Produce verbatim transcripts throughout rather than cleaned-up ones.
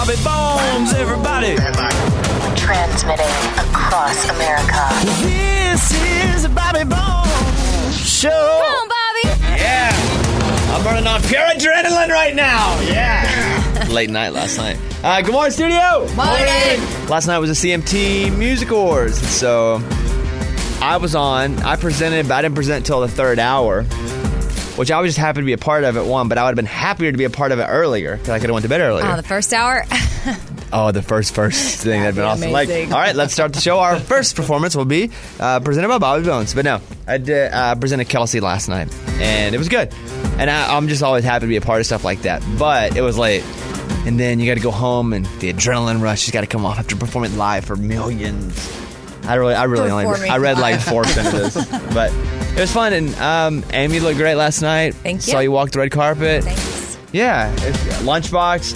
Bobby Bones, everybody. Transmitting across America. This is the Bobby Bones Show. Come on, Bobby. Yeah. I'm running on pure adrenaline right now. Yeah. Late night last night. Uh, good morning, studio. Morning. Last night was the C M T Music Awards. So I was on. I presented, but I didn't present until the third hour, which I was just happy to be a part of at one, but I would have been happier to be a part of it earlier because I could have went to bed earlier. Oh, the first hour? Oh, the first first thing. That'd been awesome. Amazing. Like, all right, let's start the show. Our first performance will be uh, presented by Bobby Bones. But no, I did uh, presented Kelsey last night, and it was good. And I, I'm just always happy to be a part of stuff like that. But it was late, and then you got to go home, and the adrenaline rush has got to come off after performing live for millions. I really, I really only, Performing I read like four sentences, but it was fun. And um, Amy looked great last night. Thank you. Saw you walk the red carpet. Thanks. Yeah, it's, Lunchbox.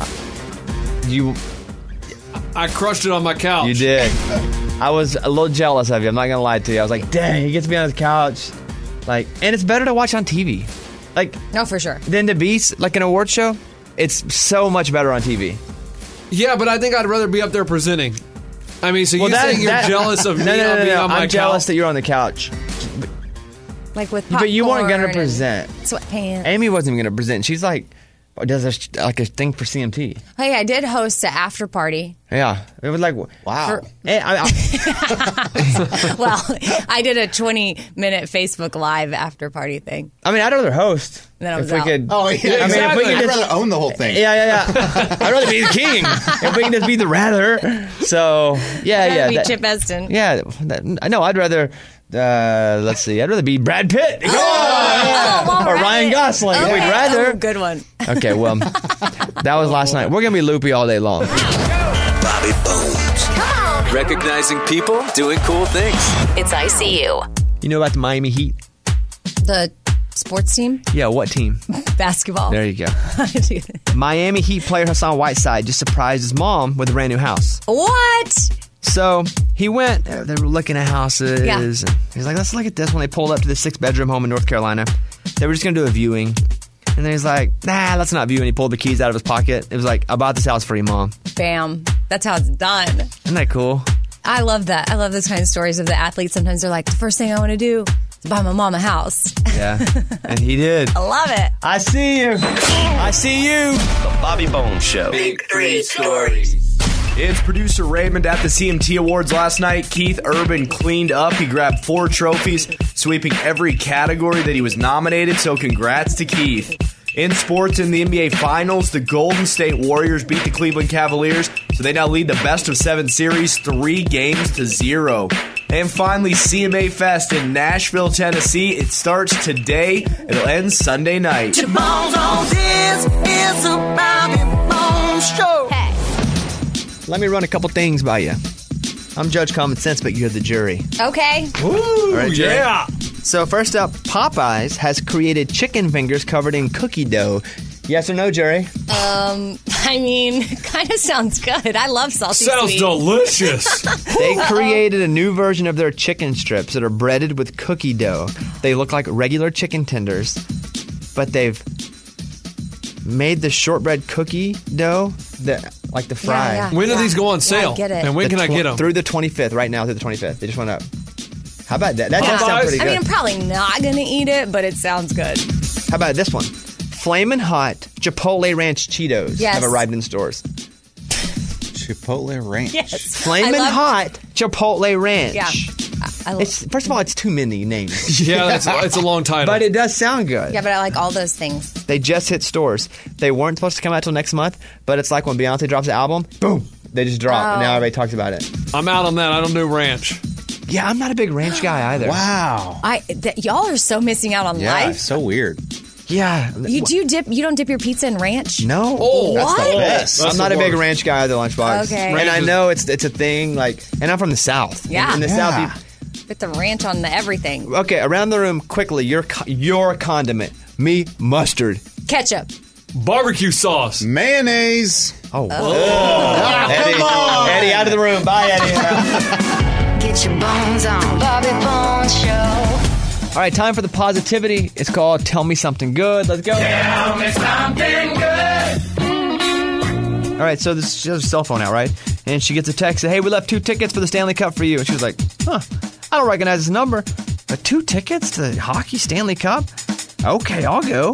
You. I crushed it on my couch. You did. I was a little jealous of you. I'm not gonna lie to you. I was like, dang, he gets to be on his couch. Like, and it's better to watch on T V. Like, No, for sure. than to be like an award show. It's so much better on T V. Yeah, but I think I'd rather be up there presenting. I mean, so Well, you that- saying you're that- jealous of me no, no, no, not no, being no. on my I'm jealous couch? that you're on the couch. Like with popcorn But you weren't gonna and present. sweatpants. Amy wasn't even gonna present. She's like, does a, sh- like a thing for C M T. Hey, I did host an after party. Yeah, it was like, wow. For- Hey, I, I, Well, I did a twenty minute Facebook Live after party thing. I mean, I'd rather host. Then I if was we out. could. Oh, yeah. I mean, if exactly. we could I'd just, rather own the whole thing. Yeah, yeah, yeah. I'd rather be the king. If we can just be the rather. So, yeah, I'd rather yeah. be that- Chip Eston. Yeah, that, I know. I'd rather, uh, let's see, I'd rather be Brad Pitt. Oh, all Or right. Ryan Gosling. Okay. We'd rather. Oh, good one. Okay, well, that was last night. We're going to be loopy all day long. Bobby Bones. Recognizing people doing cool things. It's I C U. You know about the Miami Heat? The sports team, Yeah, what team? basketball. There you go. Miami Heat player Hassan Whiteside just surprised his mom with a brand new house. What? So he went, they were looking at houses. Yeah. And he's like, let's look at this one. They pulled up to the six bedroom home in North Carolina. They were just going to do a viewing. And then he's like, nah, let's not view. And he pulled the keys out of his pocket. It was like, I bought this house for you, Mom. Bam. That's how it's done. Isn't that cool? I love that. I love those kind of stories of the athletes. Sometimes they're like, the first thing I want to do is buy my mom a house. Yeah. And he did. I love it. I see you. I see you. The Bobby Bones Show. Big three stories. It's producer Raymond at the C M T Awards last night. Keith Urban cleaned up. He grabbed four trophies, sweeping every category that he was nominated, so congrats to Keith. In sports, in the N B A Finals, the Golden State Warriors beat the Cleveland Cavaliers, so they now lead the best of seven series, three games to zero. And finally, C M A Fest in Nashville, Tennessee. It starts today. It'll end Sunday night. This is a Bobby Bones Show. Hey. Let me run a couple things by you. I'm Judge Common Sense, but you're the jury. Okay. All right, Jerry? Yeah. So first up, Popeyes has created chicken fingers covered in cookie dough. Yes or no, Jerry? Um, I mean, kind of sounds good. I love salty Sounds sweet. delicious. They created a new version of their chicken strips that are breaded with cookie dough. They look like regular chicken tenders, but they've made the shortbread cookie dough, the, like the fry. Yeah, When do yeah. these go on Yeah, sale? I get it. And when The can I tw- get them? Through the twenty-fifth, right now through the twenty-fifth. They just went up. How about that? That does sound Popeyes? pretty I good. mean, I'm probably not going to eat it, but it sounds good. How about this one? Flamin' Hot Chipotle Ranch Cheetos Yes. have arrived in stores. Chipotle Ranch. Yes. Flamin' I love- Hot Chipotle Ranch. Yeah. I, I love, It's first of all, it's too many names, Yeah, it's, it's a long title. but it does sound good. yeah, but I like all those things. They just hit stores. They weren't supposed to come out till next month, but it's like when Beyonce drops an album, boom, they just drop, and now Oh. everybody talks about it. I'm out on that. I don't do ranch. Yeah, I'm not a big ranch guy either. Wow. I th- y'all are so missing out on Yeah, life. so weird. Yeah. You do you dip? You don't dip your pizza in ranch? No. Oh, That's the What? best. That's I'm not the a big worst. ranch guy either, Lunchbox. Okay. And I know it's it's a thing, like, and I'm from the South. Yeah. In the Yeah. South, you, Put the ranch on the everything. okay, around the room, quickly, your co- your condiment. Me, mustard. Ketchup. Barbecue sauce. Mayonnaise. Oh, Eddie, Eddie, out of the room. Bye, Eddie. Get your bones on. Bobby Bones Show. All right, time for the positivity. It's called Tell Me Something Good. Let's go. Tell me something good. All right, so this, she has her cell phone out, right? And she gets a text that, hey, we left two tickets for the Stanley Cup for you. And she was like, huh, I don't recognize this number. But two tickets to the hockey Stanley Cup? Okay, I'll go.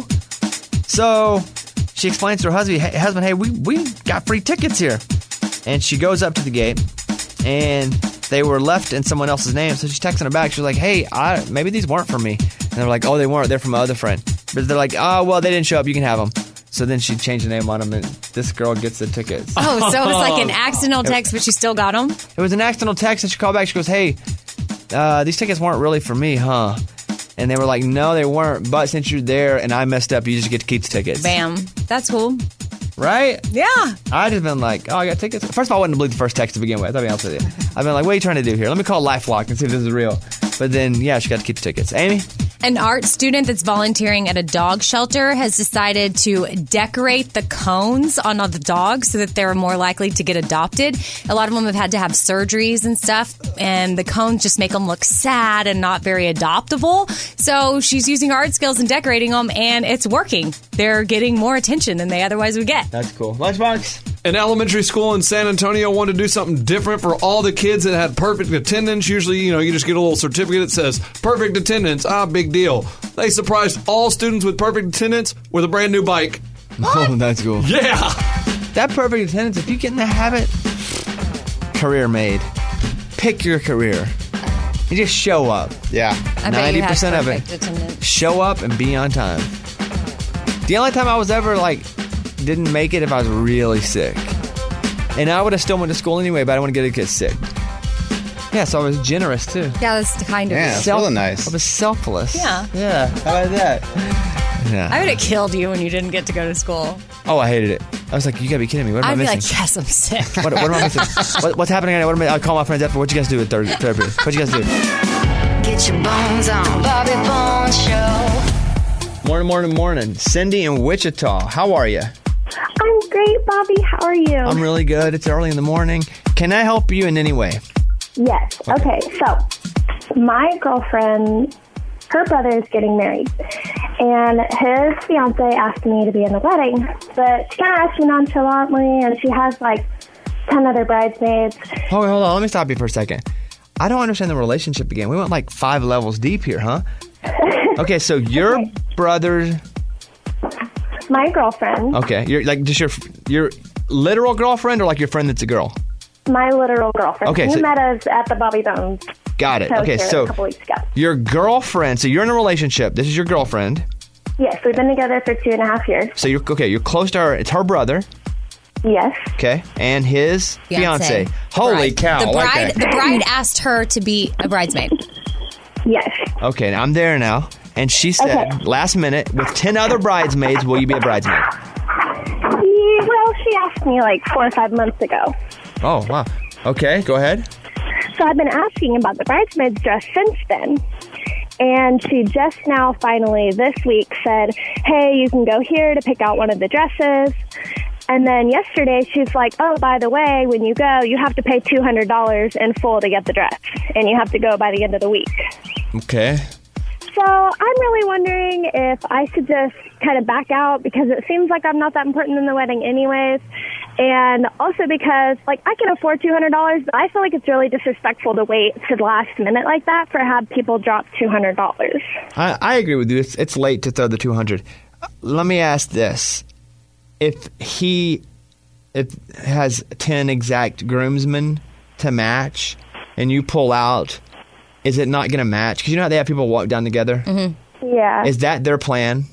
So she explains to her husband, hey, husband, hey, we, we got free tickets here. And she goes up to the gate, and they were left in someone else's name. So she's texting her back. She was like, hey, I, maybe these weren't for me. And they're like, oh, they weren't. They're from my other friend. But they're like, oh, well, they didn't show up. You can have them. So then she changed the name on them, and this girl gets the tickets. Oh, so it was like an accidental text, but she still got them? It was an accidental text, and she called back. She goes, hey, uh, these tickets weren't really for me, huh? And they were like, no, they weren't. But since you're there and I messed up, you just get to keep the tickets. Bam. That's cool. Right? Yeah. I just been like, oh, I got tickets. First of all, I wouldn't believe the first text to begin with. I'll be honest with you. I've been like, what are you trying to do here? Let me call LifeLock and see if this is real. But then, yeah, she got to keep the tickets. Amy? An art student that's volunteering at a dog shelter has decided to decorate the cones on all the dogs so that they're more likely to get adopted. A lot of them have had to have surgeries and stuff, and the cones just make them look sad and not very adoptable. So she's using art skills and decorating them, and it's working. They're getting more attention than they otherwise would get. That's cool. Lunchbox? An elementary school in San Antonio wanted to do something different for all the kids that had perfect attendance. Usually, you know, you just get a little certificate that says perfect attendance. Ah, big deal. They surprised all students with perfect attendance with a brand new bike. Oh, that's cool. Yeah. That perfect attendance, if you get in the habit, career made. Pick your career. You just show up. Yeah. I bet ninety percent you of had it. perfect attendance. Show up and be on time. The only time I was ever like didn't make it if I was really sick. And I would have still went to school anyway, but I didn't want to get a kid sick. Yeah, so I was generous too. Yeah, that's kind of... Yeah, it's really nice. I was selfless. Yeah. Yeah, how about that? Yeah. I would have killed you when you didn't get to go to school. Oh, I hated it. I was like, you gotta be kidding me. What am I'd I be missing? like, yes, I'm sick. What, what am I missing? what, what's happening? What am I, I'll call my friends after. What you guys do at therapy? What you guys do? Get your bones on. Bobby Bones Show. Morning, morning, morning. Cindy in Wichita. How are you? I'm great, Bobby. How are you? I'm really good. It's early in the morning. Can I help you in any way? Yes. Okay, so my girlfriend, her brother is getting married, and his fiance asked me to be in the wedding, but she kind of asked me nonchalantly, and she has like ten other bridesmaids. Hold on, hold on. Let me stop you for a second. I don't understand the relationship again. We went like five levels deep here, huh? Okay, so your Okay. brother... My girlfriend, Okay, you're like just your your literal girlfriend or like your friend that's a girl? my literal girlfriend. Okay, we so- met us at the Bobby Bones Got it. show Okay, here so a couple weeks ago. your girlfriend, so you're in a relationship. This is your girlfriend. Yes, we've been together for two and a half years. So you're okay, you're close to her. It's her brother, Yes. okay? And his fiance. Holy Bride. cow. The bride, okay. the bride asked her to be a bridesmaid. Yes. Okay, now I'm there now. And she said, Okay. last minute, with ten other bridesmaids, will you be a bridesmaid? Yeah, well, she asked me like four or five months ago. Oh, wow. Okay, go ahead. So I've been asking about the bridesmaid's dress since then. And she just now finally this week said, hey, you can go here to pick out one of the dresses. And then yesterday she's like, oh, by the way, when you go, you have to pay two hundred dollars in full to get the dress. And you have to go by the end of the week. Okay. So I'm really wondering if I should just kind of back out because it seems like I'm not that important in the wedding anyways. And also because, like, I can afford two hundred dollars, but I feel like it's really disrespectful to wait to the last minute like that for have people drop two hundred dollars. I, I agree with you. It's, it's late to throw the two hundred. Let me ask this. If he if has ten exact groomsmen to match and you pull out, is it not going to match? Because you know how they have people walk down together? Mm-hmm. Yeah. Is that their plan?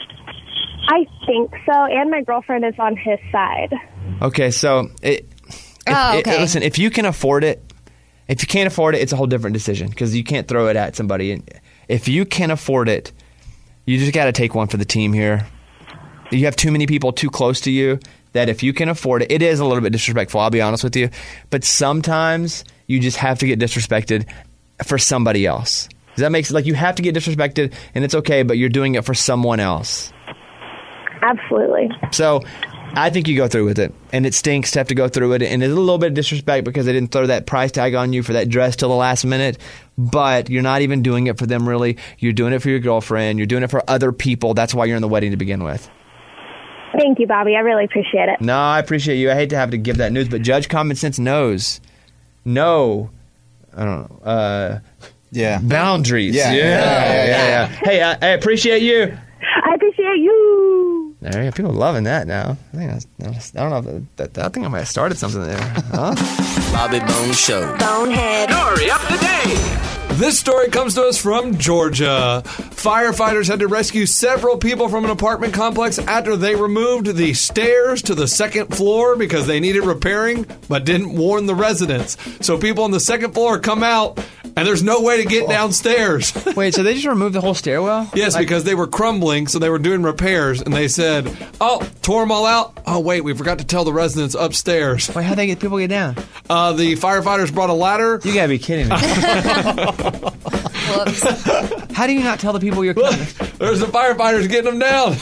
I think so, and my girlfriend is on his side. Okay, so it, if, Oh, it- okay. listen, if you can afford it, if you can't afford it, it's a whole different decision because you can't throw it at somebody. If you can afford it, you just got to take one for the team here. You have too many people too close to you that if you can afford it, it is a little bit disrespectful, I'll be honest with you. But sometimes you just have to get disrespected for somebody else. Does that make sense? Like you have to get disrespected and it's okay, but you're doing it for someone else. Absolutely. So I think you go through with it. And it stinks to have to go through it. And it's a little bit of disrespect because they didn't throw that price tag on you for that dress till the last minute. But you're not even doing it for them, really. You're doing it for your girlfriend. You're doing it for other people. That's why you're in the wedding to begin with. Thank you, Bobby. I really appreciate it. No, I appreciate you. I hate to have to give that news, but Judge Common Sense knows. No. I don't know. Uh, yeah. Boundaries. Yeah. Yeah. Yeah. yeah, yeah, yeah. Hey, I, I appreciate you. I appreciate you. There you go. People are loving that now. I think that's, I don't know. If that, that, I think I might have started something there. Huh? Bobby Bones Show. Bonehead. Story of the day. This story comes to us from Georgia. Firefighters had to rescue several people from an apartment complex after they removed the stairs to the second floor because they needed repairing, but didn't warn the residents. So people on the second floor come out, and there's no way to get downstairs. Wait, so they just removed the whole stairwell? Yes, Like- because they were crumbling, so they were doing repairs, and they said, oh, tore them all out? Oh, wait, we forgot to tell the residents upstairs. Wait, how'd they get people get down? Uh, the firefighters brought a ladder. You gotta be kidding me. Whoops. How do you not tell the people you're coming? There's the firefighters getting them down.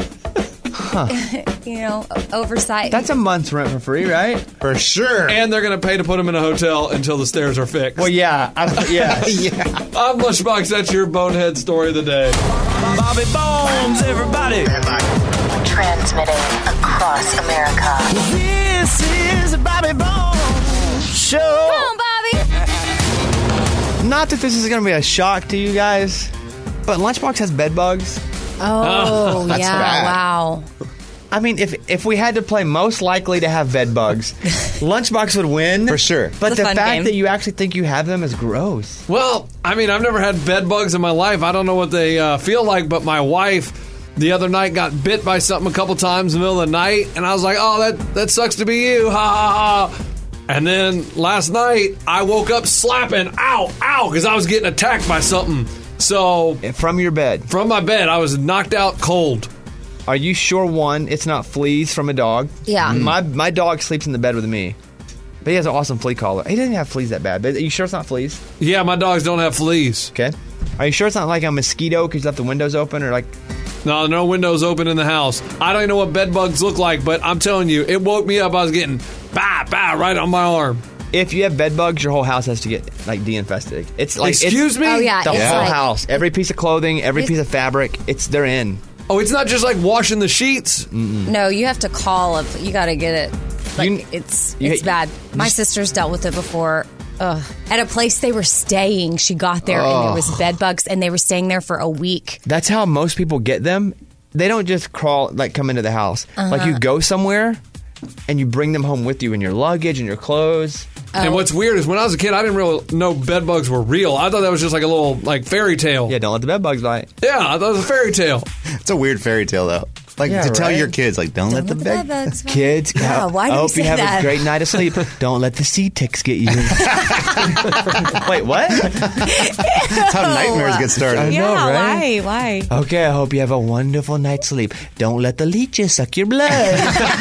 You know, oversight. That's a month's rent for free, right? For sure. And they're going to pay to put them in a hotel until the stairs are fixed. Well, yeah. I, yeah. yeah. I'm Lunchbox. That's your bonehead story of the day. Bobby Bones, everybody. Transmitting across America. This is Bobby Bones Show. Come on, Bobby. Not that this is going to be a shock to you guys, but Lunchbox has bed bugs. Oh, that's yeah. bad. Wow. I mean, if if we had to play most likely to have bed bugs, Lunchbox would win. For sure. But It's a the fun fact game. that you actually think you have them is gross. Well, I mean, I've never had bed bugs in my life. I don't know what they uh, feel like, but my wife the other night got bit by something a couple times in the middle of the night, and I was like, oh, that, that sucks to be you. Ha, ha, ha. And then last night, I woke up slapping, ow, ow, because I was getting attacked by something. So From your bed. from my bed, I was knocked out cold. Are you sure, one, it's not fleas from a dog? Yeah. My my dog sleeps in the bed with me. But he has an awesome flea collar. He doesn't have fleas that bad. But are you sure it's not fleas? Yeah, my dogs don't have fleas. Okay. Are you sure it's not like a mosquito because you left the windows open or like... No, no windows open in the house. I don't even know what bed bugs look like, but I'm telling you, it woke me up. I was getting bah, bah, right on my arm. If you have bed bugs, your whole house has to get like de-infested. It's like Excuse it's, me? Oh, yeah. The It's whole like, house, every piece of clothing, every piece of fabric, it's they're in. Oh, it's not just like washing the sheets. No, you have to call. If you got to get it. Like, You- it's you- it's bad. My sister's dealt with it before. Ugh. At a place they were staying, she got there and there was bed bugs, and they were staying there for a week. That's how most people get them. They don't just crawl, like come into the house. Like you go somewhere and you bring them home with you in your luggage and your clothes. And what's weird is when I was a kid, I didn't really know bed bugs were real. I thought that was just like a little like fairy tale. Yeah, don't let the bed bugs bite. Yeah, I thought it was a fairy tale. It's a weird fairy tale, though. Like, Yeah, to tell right? your kids, like, don't, let the bed... bugs. Kids, Yeah, I- why do I you hope say you have that? a great night of sleep. Don't let the sea ticks get you. Wait, what? That's how nightmares get started. I know, Yeah, right? why? Why? Okay, I hope you have a wonderful night's sleep. Don't let the leeches suck your blood.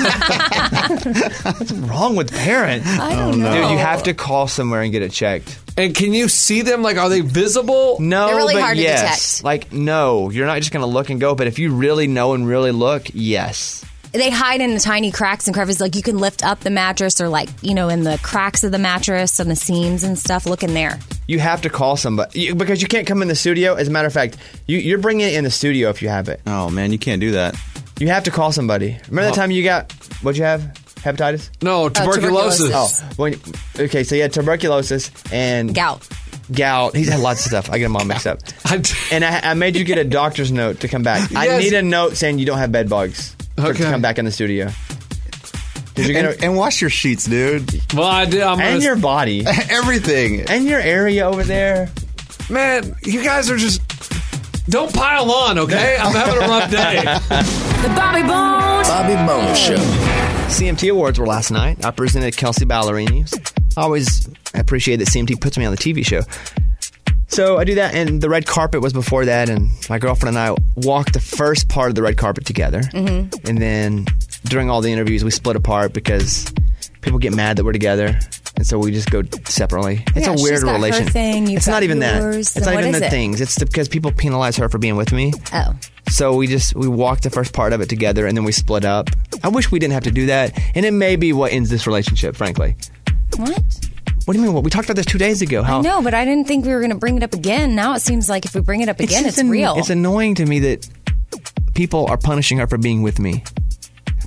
What's wrong with parents? I don't know. Dude, you have to call somewhere and get it checked. And can you see them? Like, are they visible? No, They're really but hard to yes. detect. Like, no, you're not just going to look and go, but if you really know and really look, yes. They hide in the tiny cracks and crevices. Like you can lift up the mattress, or like you know, in the cracks of the mattress and the seams and stuff. Look in there. You have to call somebody you, because you can't come in the studio. As a matter of fact, you, you're bringing it in the studio if you have it. Oh, man, you can't do that. You have to call somebody. Remember that time you got, what'd you have? Hepatitis? No, tuberculosis. tuberculosis. Oh, when, okay, so you had tuberculosis and Gout. gout. He's had lots of stuff. I get them all mixed up. I- And I, I made you get a doctor's note to come back. I Yes. need a note saying you don't have bed bugs for, Okay. to come back in the studio. 'Cause you're gonna, And, and wash your sheets, dude. well, I did. I'm and gonna, your body. Everything. And your area over there. man, you guys are just don't pile on, okay? I'm having a rough day. The Bobby Bones. Bobby Bones Show. C M T Awards were last night. I presented Kelsey Ballerini. I always appreciate that C M T puts me on the T V show. So I do that, and the red carpet was before that, and my girlfriend and I walked the first part of the red carpet together. Mm-hmm. And then during all the interviews, we split apart because people get mad that we're together. And so we just go separately. It's Yeah, a she's weird got her relationship. thing, you've it's not got even that. yours, It's then not what even is the it? things. It's the, because people penalize her for being with me. Oh. So we just we walked the first part of it together, and then we split up. I wish we didn't have to do that, and it may be what ends this relationship. Frankly, What? what do you mean? What we talked about this two days ago? How No, but I didn't think we were going to bring it up again. Now it seems like if we bring it up again, it's, just an- real. It's annoying to me that people are punishing her for being with me.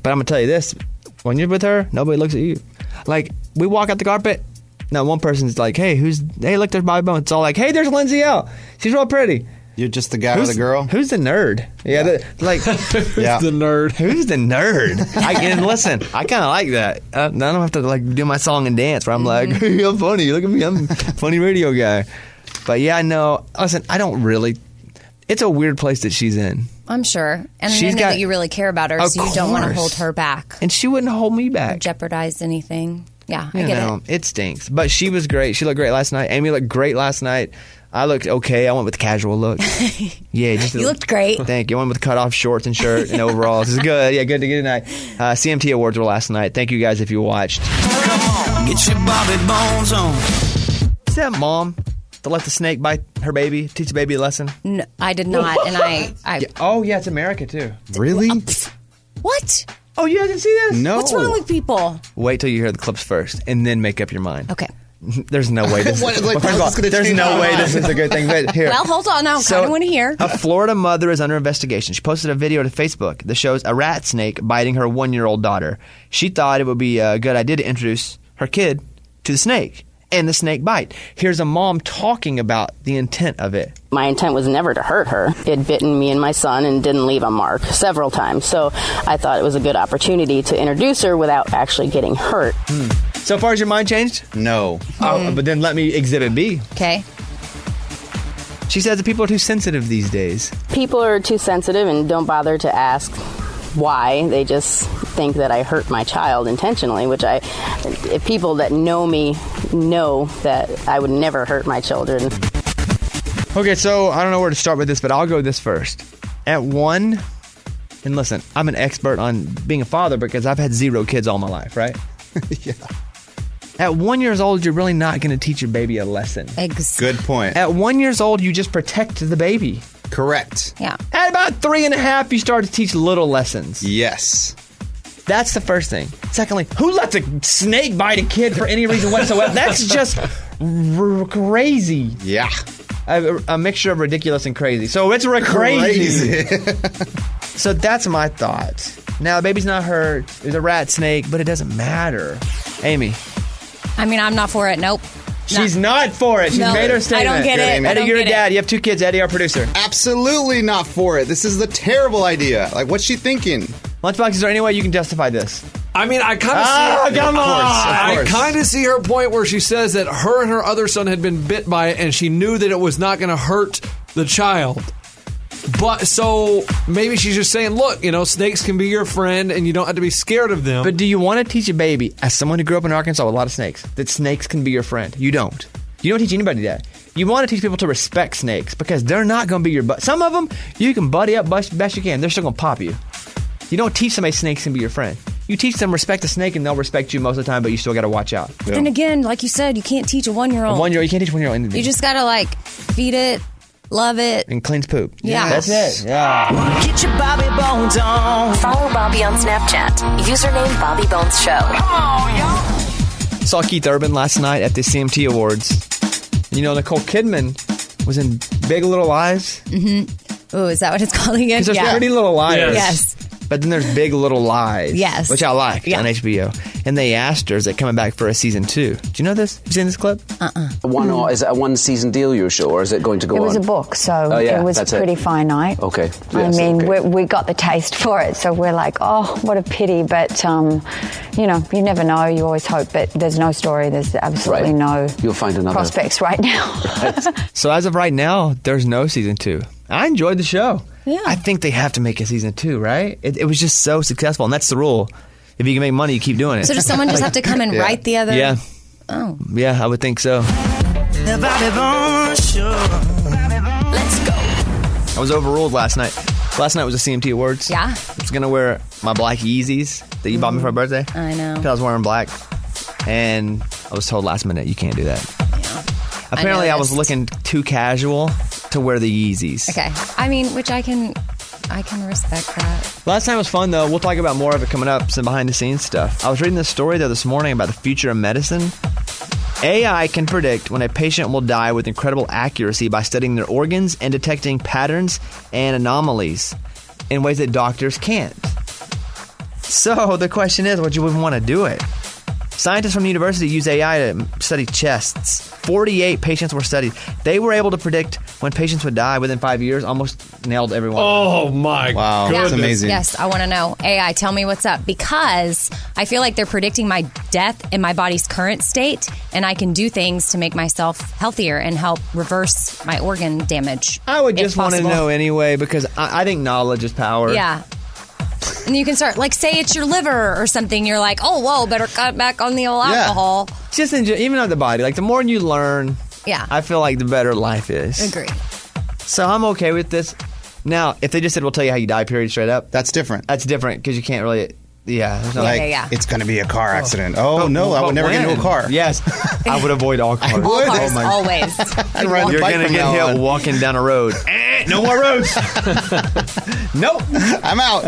But I'm gonna tell you this: when you're with her, nobody looks at you. Like we walk out the carpet. Now one person's like, "Hey, who's? Hey, look, there's Bobby Bones." It's all like, "Hey, there's Lindsay L. She's real pretty." You're just the guy Who's or the girl? Who's the nerd? Yeah, the, like Yeah. The nerd. who's the nerd? I and listen, I kind of like that. I, I don't have to like do my song and dance where I'm like, hey, I'm funny. Look at me, I'm a funny radio guy. But yeah, no. Listen, I don't really. It's a weird place that she's in, I'm sure. And I She's know got- that you really care about her, Of so you don't want to course. hold her back, and she wouldn't hold me back. jeopardize anything. Yeah, I You get know, it. it stinks. But she was great. She looked great last night. Amy looked great last night. I looked okay. I went with the casual look. Yeah, just You looked great. Thank you. I went with cut off shorts and shirt and overalls. This is good. Yeah, good to get tonight. Uh, C M T Awards were last night. Thank you guys if you watched. Get your Bobby Bones on. Is that mom to let the snake bite her baby, teach the baby a lesson? No, I did not, and I, I Yeah. Oh yeah, it's America too. Really? what? Oh, you didn't see this? No. What's wrong with people? Wait till you hear the clips first, and then make up your mind. Okay. There's no way this. What, like, well, first of how's all, this gonna there's change no my way mind? this is a good thing. But here, Well, hold on. I kind of want to hear. A Florida mother is under investigation. She posted a video to Facebook that shows a rat snake biting her one-year-old daughter. She thought it would be a good idea to introduce her kid to the snake and the snake bite. Here's a mom talking about the intent of it. My intent was never to hurt her. It had bitten me and my son and didn't leave a mark several times. So I thought it was a good opportunity to introduce her without actually getting hurt. So far, has your mind changed? No. Oh, but then let me exhibit B. Okay. She says that people are too sensitive these days. People are too sensitive and don't bother to ask why. They just think that I hurt my child intentionally, which I, if people that know me know that I would never hurt my children. Okay, so I don't know where to start with this, but I'll go this first. At one, and listen, I'm an expert on being a father because I've had zero kids all my life, right? Yeah. At one years old, you're really not going to teach your baby a lesson. Eggs. Good point. At one years old, you just protect the baby. Correct. Yeah. At about three and a half, you start to teach little lessons. Yes. That's the first thing. Secondly, who lets a snake bite a kid for any reason whatsoever? That's just r- crazy. Yeah. A, a mixture of ridiculous and crazy. So it's r- crazy. So that's my thought. Now, the baby's not hurt. There's a rat snake, but it doesn't matter. Amy. I mean, I'm not for it. Nope. She's not for it. She's No, made her I statement. don't get it. I Eddie, don't you're a get it. dad. You have two kids. Eddie, our producer. Absolutely not for it. This is the terrible idea. Like, what's she thinking? Lunchbox, is there any way you can justify this? I mean, I kind of Ah, see. come Of course, on! of I course. kind of see her point where she says that her and her other son had been bit by it, and she knew that it was not going to hurt the child. But so maybe she's just saying, look, you know, snakes can be your friend, and you don't have to be scared of them. But do you want to teach a baby, as someone who grew up in Arkansas with a lot of snakes, that snakes can be your friend? You don't. You don't teach anybody that. You want to teach people to respect snakes because they're not going to be your butt. Some of them, you can buddy up best, best you can. They're still going to pop you. You don't teach somebody snakes can be your friend. You teach them respect the snake and they'll respect you most of the time, but you still got to watch out. Then again, like you said, you can't teach a one-year-old. One year old, you can't teach one year old anything. You just gotta like feed it, love it. and cleans poop. Yeah. That's it. Yeah. Get your Bobby Bones on. Follow Bobby on Snapchat. Username Bobby Bones Show. Saw Keith Urban last night at the C M T Awards. You know, Nicole Kidman was in Big Little Lies. Oh, is that what it's called again? Because there's Pretty Little Liars. Yes. But then there's Big Little Lies. Yes. Which I like Yeah. on H B O. And they asked her, is it coming back for a season two? Do you know this? Have you seen this clip? One or is it a one season deal you're sure, or is it going to go It was on? a book, so Oh, yeah, it was that's it. pretty finite. Okay. I Yes, mean, okay. we, we got the taste for it, so we're like, oh, what a pity. But, um, you know, you never know. You always hope, but there's no story. There's absolutely Right. no You'll find another. prospects right now. So as of right now, there's no season two. I enjoyed the show. Yeah. I think they have to make a season two, right? It, it was just so successful, and that's the rule. If you can make money, you keep doing it. So does someone just have to come and Yeah. write the other? yeah. Oh. Yeah, I would think so. The Bobby Bones Show. Let's go. I was overruled last night. Last night was the C M T Awards. Yeah. I was going to wear my black Yeezys that you bought me for my birthday. I know. Because I was wearing black. And I was told last minute, you can't do that. Apparently, I, was noticed. looking too casual to wear the Yeezys. Okay. I mean, which I can, I can respect that. Last time was fun, though. We'll talk about more of it coming up, some behind-the-scenes stuff. I was reading this story, though, this morning about the future of medicine. A I can predict when a patient will die with incredible accuracy by studying their organs and detecting patterns and anomalies in ways that doctors can't. So the question is, would you even want to do it? Scientists from the university use A I to study chests. forty-eight patients were studied. They were able to predict when patients would die within five years. Almost nailed everyone. Oh, my Wow, Yeah. that's amazing. Yes, I want to know. A I, tell me what's up. Because I feel like they're predicting my death in my body's current state, and I can do things to make myself healthier and help reverse my organ damage. I would if just want to possible. know anyway, because I, I think knowledge is power. Yeah. And you can start, like, say it's your liver or something. You're like, oh, whoa, better cut back on the old Yeah. alcohol. Just enjoy, even on the body. Like, the more you learn, Yeah. I feel like the better life is. Agree. So I'm okay with this. Now, if they just said, we'll tell you how you die, period, straight up. That's different. That's different because you can't really, yeah. There's no, Like, yeah, yeah. it's going to be a car accident. Oh, But- no, I but would never get into when? a car. Yes. I would avoid all cars. I would. All cars, Oh my- always. I'd ride the You're bike going to from get now hit on. walking down a road. Eh, no more roads. Nope. I'm out.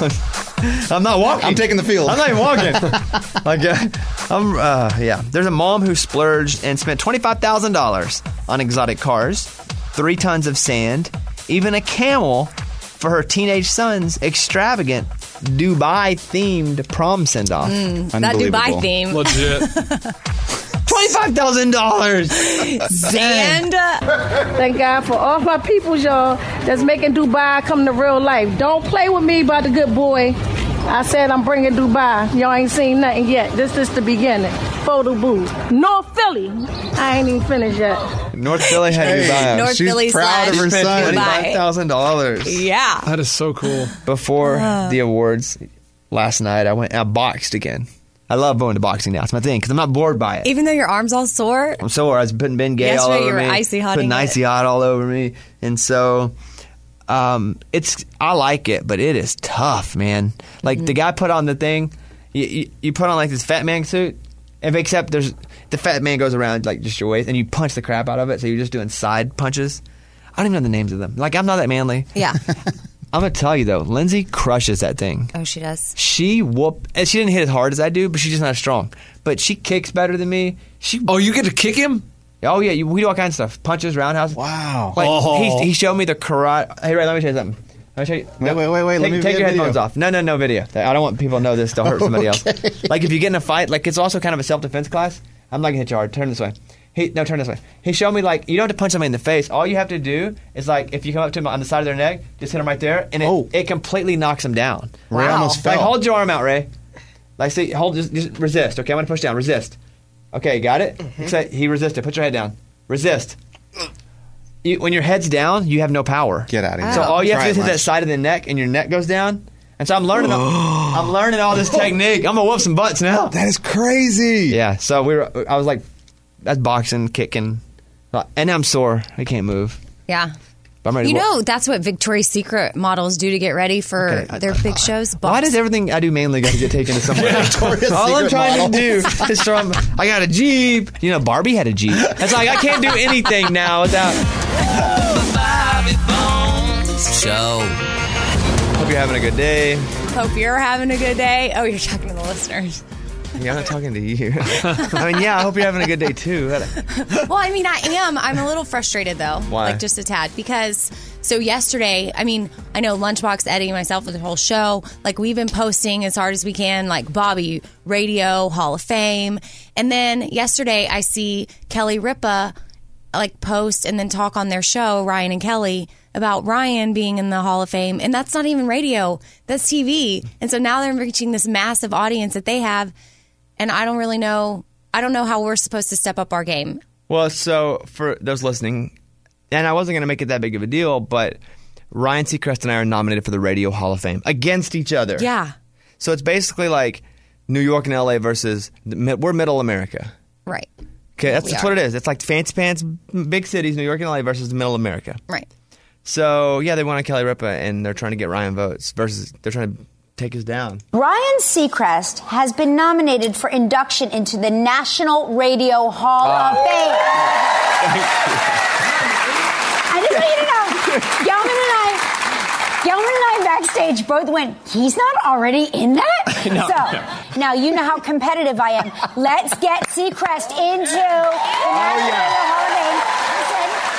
I'm not walking. I'm taking the field. I'm not even walking. like, uh, I'm, uh, yeah. There's a mom who splurged and spent twenty-five thousand dollars on exotic cars, three tons of sand, even a camel for her teenage son's extravagant Dubai-themed prom send-off. Mm, that Dubai theme. Legit. twenty-five thousand dollars. Sand. Thank God for all my people, y'all, that's making Dubai come to real life. Don't play with me about the good boy. I said I'm bringing Dubai. Y'all ain't seen nothing yet. This is the beginning. Photo booth. North Philly. I ain't even finished yet. North Philly had Hey, Dubai. North she's Philly proud of slash her son. twenty-five thousand dollars. Yeah. That is so cool. Before the awards last night, I went. I boxed again. I love going to boxing now. It's my thing because I'm not bored by it. Even though your arm's all sore. I'm sore. I was putting Ben Gay all Yesterday over you were me, icy hotting putting it. icy hot all over me, and so um, it's. I like it, but it is tough, man. Like Mm-hmm. the guy put on the thing. You, you, you put on like this fat man suit, if except there's the fat man goes around like just your waist, and you punch the crap out of it. So you're just doing side punches. I don't even know the names of them. Like I'm not that manly. Yeah. I'm gonna tell you though, Lindsay crushes that thing. Oh, she does. She whoop, and she didn't hit as hard as I do, but she's just not as strong. But she kicks better than me. She. Oh, you get to kick him? Oh yeah, you, we do all kinds of stuff. Punches, roundhouse. Wow. Like Oh. he, he showed me the karate. Hey, Ray, let me show you something. Let me show you. Wait, wait, wait, wait, Take, let me take get your video. headphones off. No, no, no video. I don't want people to know this to hurt somebody else. Like if you get in a fight, like it's also kind of a self defense class. I'm not gonna hit you hard. Turn this way. He no, turn this way. He showed me like you don't have to punch somebody in the face. All you have to do is like if you come up to him on the side of their neck, just hit him right there, and it, Oh. it completely knocks him down. Ray Wow. almost Like fell. hold your arm out, Ray. Like see, hold just, just resist. Okay, I'm gonna push down. Resist. Okay, got it. Mm-hmm. Say he resisted. Put your head down. Resist. You, when your head's down, you have no power. Get out of here. So all you have Try to do it, is hit that Lunch. side of the neck, and your neck goes down. And so I'm learning. I'm learning all this technique. I'm gonna whoop some butts now. That is crazy. Yeah. So we were. I was like, that's boxing, kicking, and now I'm sore. I can't move. Yeah. But I'm ready You to whoop. know, that's what Victoria's Secret models do to get ready for Okay, I- their big shows. Why Box. does everything I do mainly got to get taken to somewhere? Victoria's All I'm Secret trying model. to do is from. I got a Jeep. You know, Barbie had a Jeep. It's like I can't do anything now without. Bobby Bones Show. Hope you're having a good day. Hope you're having a good day. Oh, you're talking to the listeners. Yeah, I'm not talking to you. I mean, yeah, I hope you're having a good day too. Well, I mean, I am. I'm a little frustrated, though. Why? Like, just a tad. Because, so yesterday, I mean, I know Lunchbox, Eddie, and myself with the whole show, like, we've been posting as hard as we can, like, Bobby, Radio, Hall of Fame. And then yesterday, I see Kelly Ripa, like, post and then talk on their show, Ryan and Kelly, about Ryan being in the Hall of Fame. And that's not even radio. That's T V. And so now they're reaching this massive audience that they have. And I don't really know. I don't know how we're supposed to step up our game. Well, so for those listening, and I wasn't going to make it that big of a deal, but Ryan Seacrest and I are nominated for the Radio Hall of Fame against each other. Yeah. So it's basically like New York and L A versus the mid- we're Middle America. Right. Okay, that's, We that's are. what it is. It's like fancy pants, big cities, New York and L A versus the Middle America. Right. So yeah, they won on Kelly Ripa, and they're trying to get Ryan votes versus they're trying to take us down. Ryan Seacrest has been nominated for induction into the National Radio Hall of Fame. I just want you to know, Gelman and I, Gelman and I backstage both went, he's not already in that? No, so, now you know how competitive I am. Let's get Seacrest into the National Radio Hall of Fame.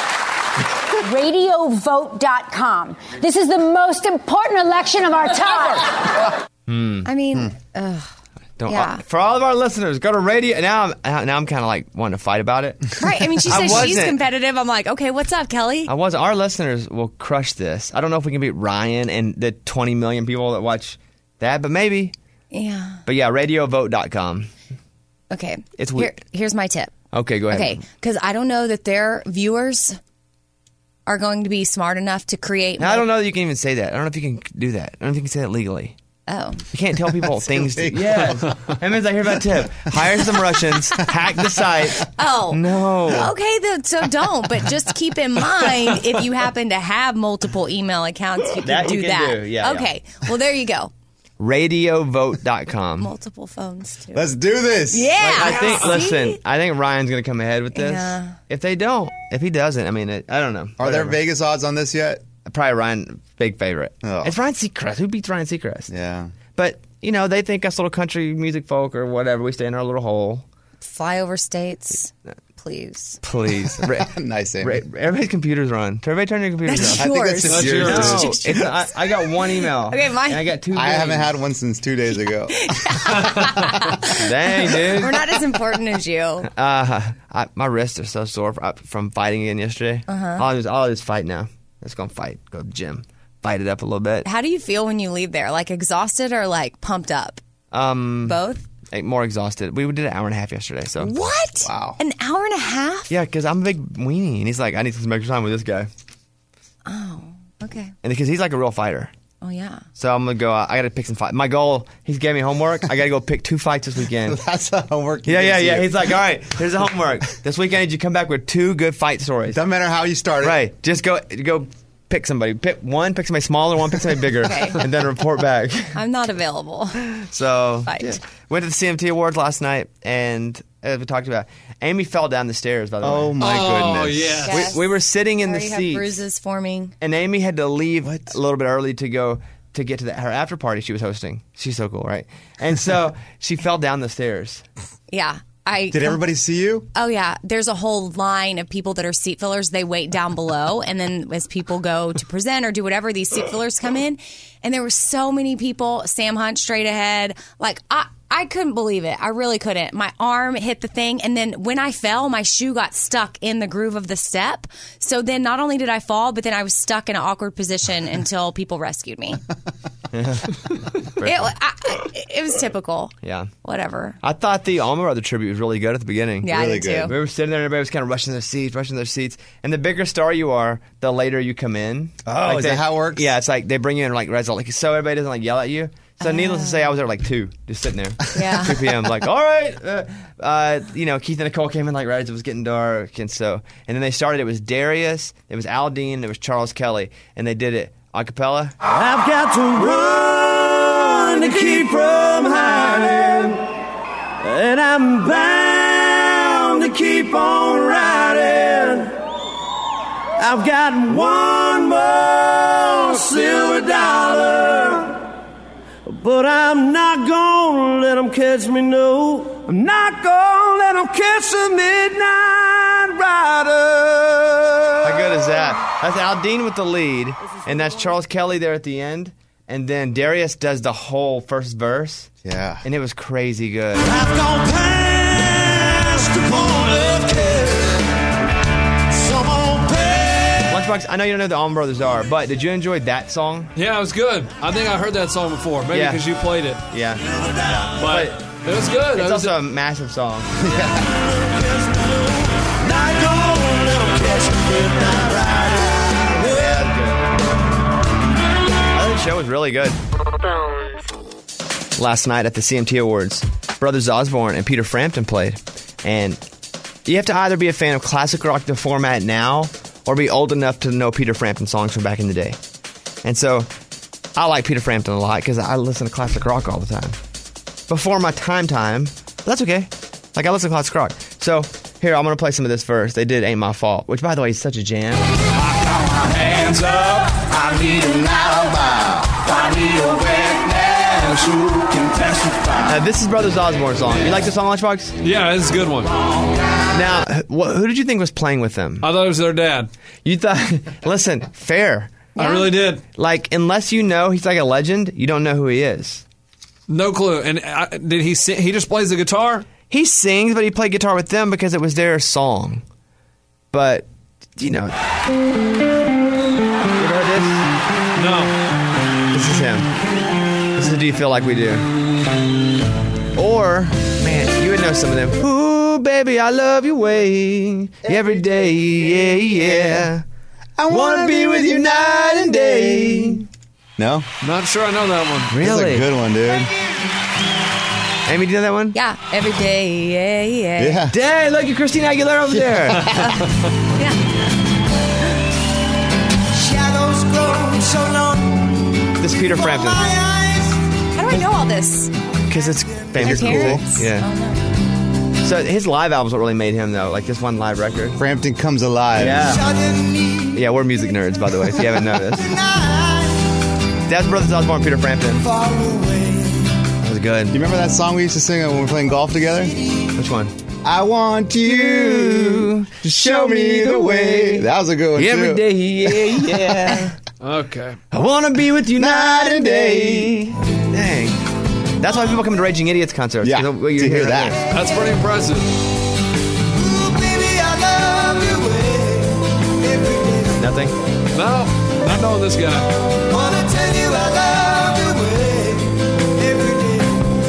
radio vote dot com. This is the most important election of our time. Hmm. I mean, Hmm. ugh. Don't, Yeah. For all of our listeners, go to radio. Now I'm now I'm kind of like wanting to fight about it. Right. I mean, she I says she's wasn't. competitive. I'm like, okay, what's up, Kelly? I was. Our listeners will crush this. I don't know if we can beat Ryan and the twenty million people that watch that, but maybe. Yeah. But yeah, radio vote dot com. Okay. It's Here, weird. here's my tip. Okay, go ahead. Okay, because I don't know that their viewers are going to be smart enough to create. Now, I don't know that you can even say that. I don't know if you can do that. I don't know if you can say that legally. Oh. You can't tell people things. To, illegal. yes. That means I hear about tip. Hire some Russians, hack the site. Oh. No. Okay, then, so don't. But just keep in mind, if you happen to have multiple email accounts, you can That do you can that. do, yeah, okay. Well, there you go. radio vote dot com. Multiple phones, too. Let's do this. Yeah. I think. See? Listen, I think Ryan's going to come ahead with this. Yeah. If they don't, if he doesn't, I mean, it, I don't know. Are there Whatever. Vegas odds on this yet? Probably Ryan, big favorite. Oh. It's Ryan Seacrest. Who beats Ryan Seacrest? Yeah. But you know, they think us little country music folk or whatever. We stay in our little hole. Flyover states, please. Please. Ra- Nice, Amy. Ra- everybody's computers are on. Everybody turn your computers That's on. I think yours. that's just That's yours. yours. No, dude. it's, I, I got one email. Okay, mine- And I got two. I haven't names. had one since two days ago. Dang, dude. We're not as important as you. Uh, I, my wrists are so sore from, from fighting again yesterday. Uh-huh. I'll just, I'll just fight now. Let's go fight. Go to the gym. Fight it up a little bit. How do you feel when you leave there? Like exhausted or like pumped up? Um, Both? like, more exhausted. We did an hour and a half yesterday. So What? Wow. An hour and a half? yeah, because I'm a big weenie, and he's like, I need some extra time with this guy, Oh, okay. and because he's like a real fighter. Oh, yeah. So I'm gonna go. Uh, I got to pick some fight. My goal. He's gave me homework. I got to go pick two fights this weekend. That's a homework. he Yeah, yeah, gives yeah. you. He's like, all right, here's the homework. This weekend, I need you to come back with two good fight stories. Doesn't matter how you start it. Right. Just go, go pick somebody. Pick one. Pick somebody smaller. One. Pick somebody bigger. Okay. And then report back. I'm not available. So Fight. yeah. Went to the C M T Awards last night, and as we talked about, Amy fell down the stairs. By the way. Oh my Oh, goodness. yeah. Yes. We, we were sitting in I the already have seats, bruises forming. and Amy had to leave a little bit early to go to get to the, her after party she was hosting. She's so cool, right? And so she fell down the stairs. Yeah. I Did everybody see you? Oh, yeah. There's a whole line of people that are seat fillers. They wait down below. And then as people go to present or do whatever, these seat fillers come in. And there were so many people. Sam Hunt straight ahead. Like, I, I couldn't believe it. I really couldn't. My arm hit the thing. And then when I fell, my shoe got stuck in the groove of the step. So then not only did I fall, but then I was stuck in an awkward position until people rescued me. It, I, it was typical. Yeah. Whatever. I thought the Alma Brother tribute was really good at the beginning. Yeah, I Really did good. too. We were sitting there and everybody was kind of rushing their seats, rushing their seats. And the bigger star you are, the later you come in. Oh, is they, that how it works? Yeah, it's like they bring you in like result, like so everybody doesn't like yell at you. So needless to say, I was there like two, just sitting there. Yeah. two p.m. Like, all right, uh, uh, you know, Keith and Nicole came in like right as it was getting dark, and so and then they started. It was Darius, it was Al Dean, it was Charles Kelly, and they did it a cappella. I've got to run to keep from hiding, and I'm bound to keep on riding. I've got one more silver dollar, but I'm not gonna let them catch me, no. I'm not gonna let them catch the midnight rider. How good is that? That's Al Dean with the lead, and that's Charles Kelly there at the end, and then Darius does the whole first verse. Yeah. And it was crazy good. I've gone past the point of care. Some old past. Lunchbox, I know you don't know who the Allman Brothers are, but did you enjoy that song? Yeah, it was good. I think I heard that song before, maybe Yeah. because you played it. Yeah. But it was good. It's It was- also a massive song. Not gonna let 'em catch the midnight rider. I think the show was really good. Last night at the C M T Awards, Brothers Osborne and Peter Frampton played. And you have to either be a fan of classic rock, the format now, or be old enough to know Peter Frampton songs from back in the day. And so I like Peter Frampton a lot because I listen to classic rock all the time. Before my time time, but that's okay. Like, I listen to classic rock. So here, I'm going to play some of this first. They did Ain't My Fault, which, by the way, is such a jam. Hands up, I need an alibi. I need a witness who can testify. Uh, this is Brothers Osborne song. You like this song, Lunchbox? Yeah, it's a good one. Now, wh- who did you think was playing with them? I thought it was their dad. You thought, listen, fair. I really did. Like, unless you know he's like a legend, you don't know who he is. No clue. And uh, did he sing? He just plays the guitar? He sings, but he played guitar with them because it was their song. But, you know. You ever heard this? No. This is him. This is Do You Feel Like We Do? Or, man, you would know some of them. Ooh, baby, I love your way every day, yeah, yeah. I want to be with you night and day. No? Not sure I know that one. Really? That's a good one, dude. Amy, do you know that one? Yeah, every day, yeah, yeah. Yeah. Dang, look at Christina Aguilera over there. Yeah. Shadows grow so long. This is Peter Frampton. How do I know all this? Because it's famous. Your parents? Cool. Yeah. Oh, no. So his live albums what really made him, though. Like this one live record. Frampton Comes Alive. Yeah. Yeah, we're music nerds, by the way, if you haven't noticed. Dad's Brothers Osborne, Peter Frampton. That was good. You remember that song we used to sing when we were playing golf together? Which one? I want you to show me the way. That was a good one, Every too. day, yeah, yeah. Okay. I want to be with you night and day. Dang. That's why people come to Raging Idiots concerts. Yeah, 'cause you to hear right that. there. That's pretty impressive. Nothing? No, not knowing this guy. Wanna tell you I love you every day.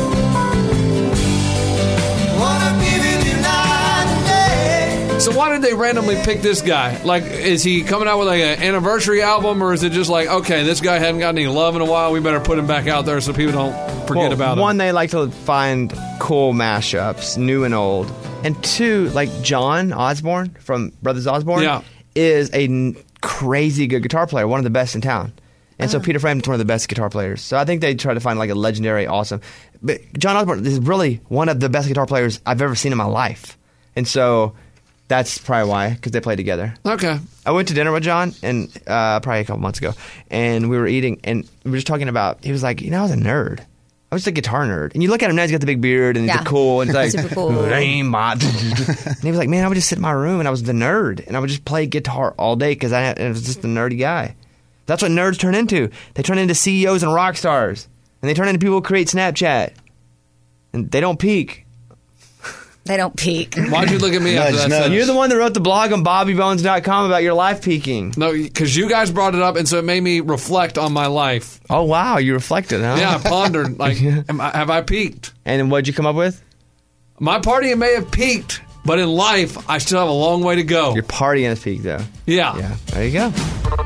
Wanna be with you night and day. So why did they randomly pick this guy? Like, is he coming out with like an anniversary album, or is it just like, okay, this guy hadn't gotten any love in a while, we better put him back out there so people don't forget Well, about him? one, they like to find cool mashups, new and old. And two, like John Osborne from Brothers Osborne Yeah. is a n- crazy good guitar player, one of the best in town. And so Peter Frampton's one of the best guitar players. So I think they try to find like a legendary, awesome. But John Osborne is really one of the best guitar players I've ever seen in my life. And so that's probably why, because they play together. Okay. I went to dinner with John, and uh, probably a couple months ago, and we were eating, and we were just talking about, he was like, you know, I was a nerd. I was just a guitar nerd. And you look at him now, he's got the big beard, and Yeah. he's cool, and he's like, Super cool. and he was like, man, I would just sit in my room, and I was the nerd, and I would just play guitar all day, because I, I was just a nerdy guy. That's what nerds turn into. They turn into C E Os and rock stars, and they turn into people who create Snapchat, and they don't peak. They don't peak. Why'd you look at me after that? sentence? You're the one that wrote the blog on bobby bones dot com about your life peaking. No, because you guys brought it up, and so it made me reflect on my life. Oh, wow. You reflected, huh? Yeah, I pondered, like, am I, have I peaked? And what'd you come up with? My partying may have peaked, but in life, I still have a long way to go. Your partying has peaked, though. Yeah. Yeah, there you go.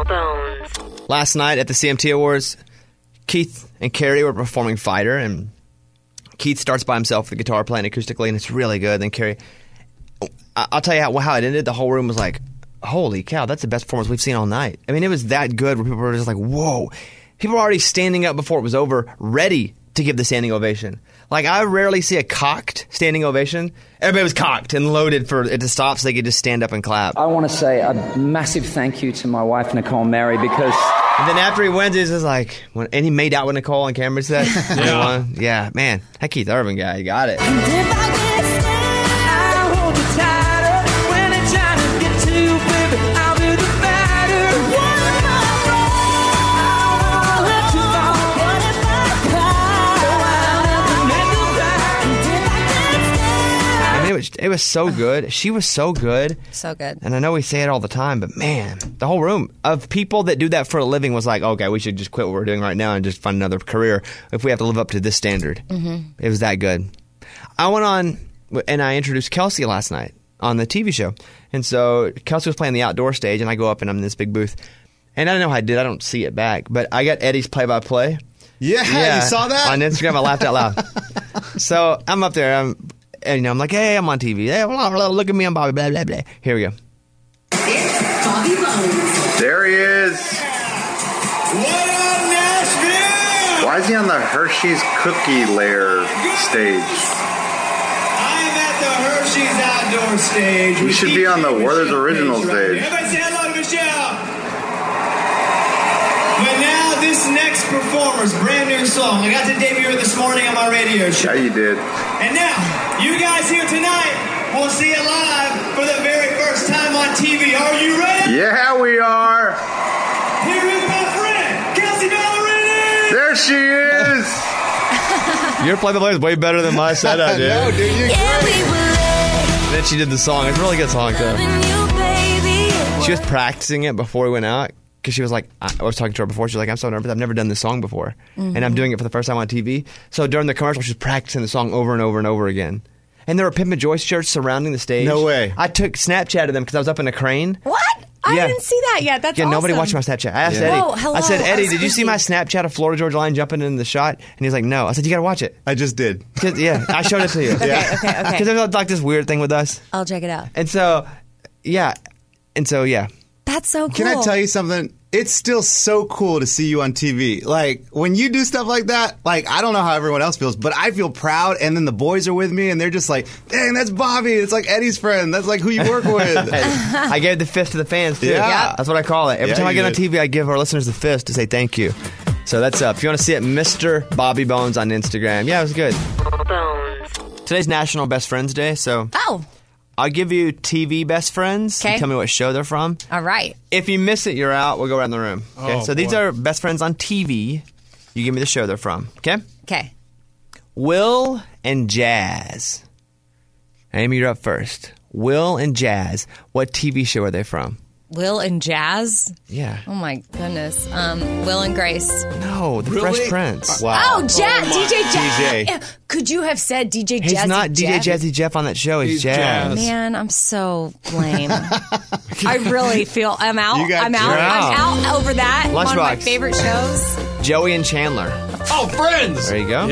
Last night at the C M T Awards, Keith and Carrie were performing Fighter, and Keith starts by himself with the guitar playing acoustically, and it's really good. Then Carrie, I- I'll tell you how, how it ended. The whole room was like, holy cow, that's the best performance we've seen all night. I mean, it was that good where people were just like, whoa. People were already standing up before it was over, ready to give the standing ovation. Like, I rarely see a cocked standing ovation. Everybody was cocked and loaded for it to stop so they could just stand up and clap. I want to say a massive thank you to my wife, Nicole Mary, because... And then after he wins, he's just like, when, and he made out with Nicole on camera set. Yeah. Yeah, man, that Keith Urban guy, he got it. I mean, it was, it was so good. She was so good. So good. And I know we say it all the time, but man, the whole room of people that do that for a living was like, okay, we should just quit what we're doing right now and just find another career if we have to live up to this standard. Mm-hmm. It was that good. I went on and I introduced Kelsey last night on the T V show. And so Kelsey was playing the outdoor stage, and I go up and I'm in this big booth. And I don't know how I did. I don't see it back. But I got Eddie's play-by-play. Yeah, you saw that? On Instagram, I laughed out loud. So I'm up there, I'm, and you know, I'm like, hey, I'm on T V. Hey, blah, blah, look at me, I'm Bobby, blah, blah, blah. Here we go. There he is. What up, Nashville? Why is he on the Hershey's cookie layer stage? I am at the Hershey's outdoor stage. He with should be on the D J Werther's Michelle original Page right stage. here. Everybody say hello to Michelle. But now this next performer's brand new song. I got to debut it this morning on my radio show. Yeah, you did. And now, you guys here tonight will see it live for the very first time on T V. Are you ready? Yeah, we are. Here is my friend, Kelsey Ballerini! There she is. Your play-by-play is way better than my setup, dude. No, dude, you're great. Then she did the song. It's a really good song, too. She was practicing it before we went out because she was like, I was talking to her before. She was like, I'm so nervous. I've never done this song before. Mm-hmm. And I'm doing it for the first time on T V. So during the commercial, she was practicing the song over and over and over again. And there were Pimp and Joyce shirts surrounding the stage. No way. I took Snapchat of them because I was up in a crane. What? I Yeah. didn't see that yet. That's Yeah, awesome. nobody watched my Snapchat. I asked Yeah. Eddie. Oh, hello. I said, Eddie, That's did you see creepy. my Snapchat of Florida Georgia Line jumping in the shot? And he's like, no. I said, you got to watch it. I just did. 'Cause- Yeah, I showed it to you. Okay, okay, okay. Because there's like this weird thing with us. I'll check it out. And so, yeah. And so, yeah. That's so cool. Can I tell you something? It's still so cool to see you on T V. Like, when you do stuff like that, like, I don't know how everyone else feels, but I feel proud, and then the boys are with me, and they're just like, dang, that's Bobby. It's like Eddie's friend. That's like who you work with. I gave the fist to the fans, too. Yeah. Yeah. That's what I call it. Every Yeah, time I you get on did. T V, I give our listeners the fist to say thank you. So that's up. If you want to see it, Mister Bobby Bones on Instagram. Yeah, it was good. Today's National Best Friends Day, so Oh, I'll give you T V best friends. You Okay. tell me what show they're from. all right. If you miss it, you're out. We'll go around the room. Okay. Oh, so these boy. are best friends on T V. You give me the show they're from. Okay. Okay. Will and Jazz. Amy, you're up first. Will and Jazz. What T V show are they from? Will and Jazz. Yeah. Oh my goodness. Um, Will and Grace. No, The Really? Fresh Prince. Oh, Jazz. D J Jazz. D J. Eh, Could you have said D J Jazzy He's not D J Jeff? Jazzy Jeff on that show. He's, He's Jazz. Jazz. Man, I'm so lame. I really feel I'm out. You got- I'm out. you're out. I'm out over that. One of my Lunchbox. favorite shows. Joey and Chandler. Oh, friends. There you go.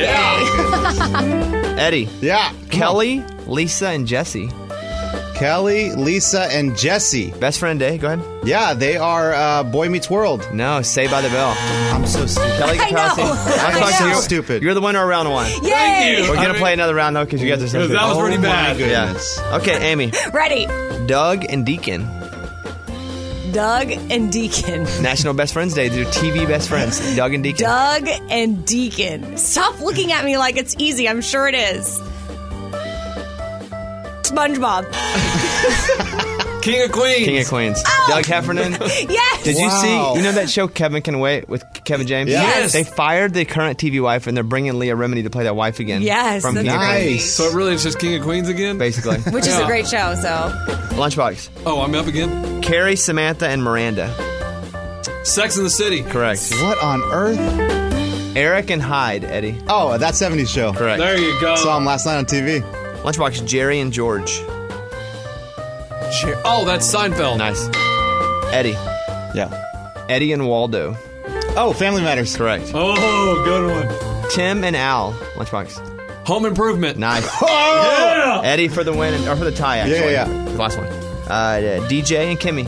Yeah. Eddie. Yeah. Kelly, Lisa, and Jesse. Kelly, Lisa, and Jesse. Best friend day. Go ahead. Yeah, they are uh, Boy Meets World. No, Saved by the Bell. I'm so stupid. Kelly I know. Kapowski. I Lunchbox, know. you're- Stupid. You're the winner of round one. Yay! Thank you. We're I gonna mean- play another round though because you guys are so Because good. that was pretty Oh, my bad. goodness. Yeah. Okay, Amy. Ready. Doug and Deacon. Doug and Deacon. National Best Friends Day. They're T V best friends. Doug and Deacon. Doug and Deacon. Stop looking at me like it's easy. I'm sure it is. SpongeBob. King of Queens. King of Queens. Oh. Doug Heffernan. Yes. Did you Wow. see? You know that show Kevin Can Wait with Kevin James? Yes. They fired the current T V wife and they're bringing Leah Remini to play that wife again. Yes, From that's King of Queens, Nice. So it really is just King of Queens again? basically. Which is a Yeah. great show, so. Lunchbox. Oh, I'm up again? Carrie, Samantha, and Miranda. Sex in the City. Correct. What on earth? Eric and Hyde, Eddie. Oh, that seventies show. Correct. There you go. Saw him last night on T V. Lunchbox, Jerry and George. Jer- Oh, that's Seinfeld. Nice. Eddie. Yeah. Eddie and Waldo. Oh, Family Matters. Correct. Oh, good one. Tim and Al. Lunchbox. Home Improvement. Nice. Yeah. Eddie for the win, or for the tie, actually. Yeah, yeah, The last one. Uh, yeah, D J and Kimmy.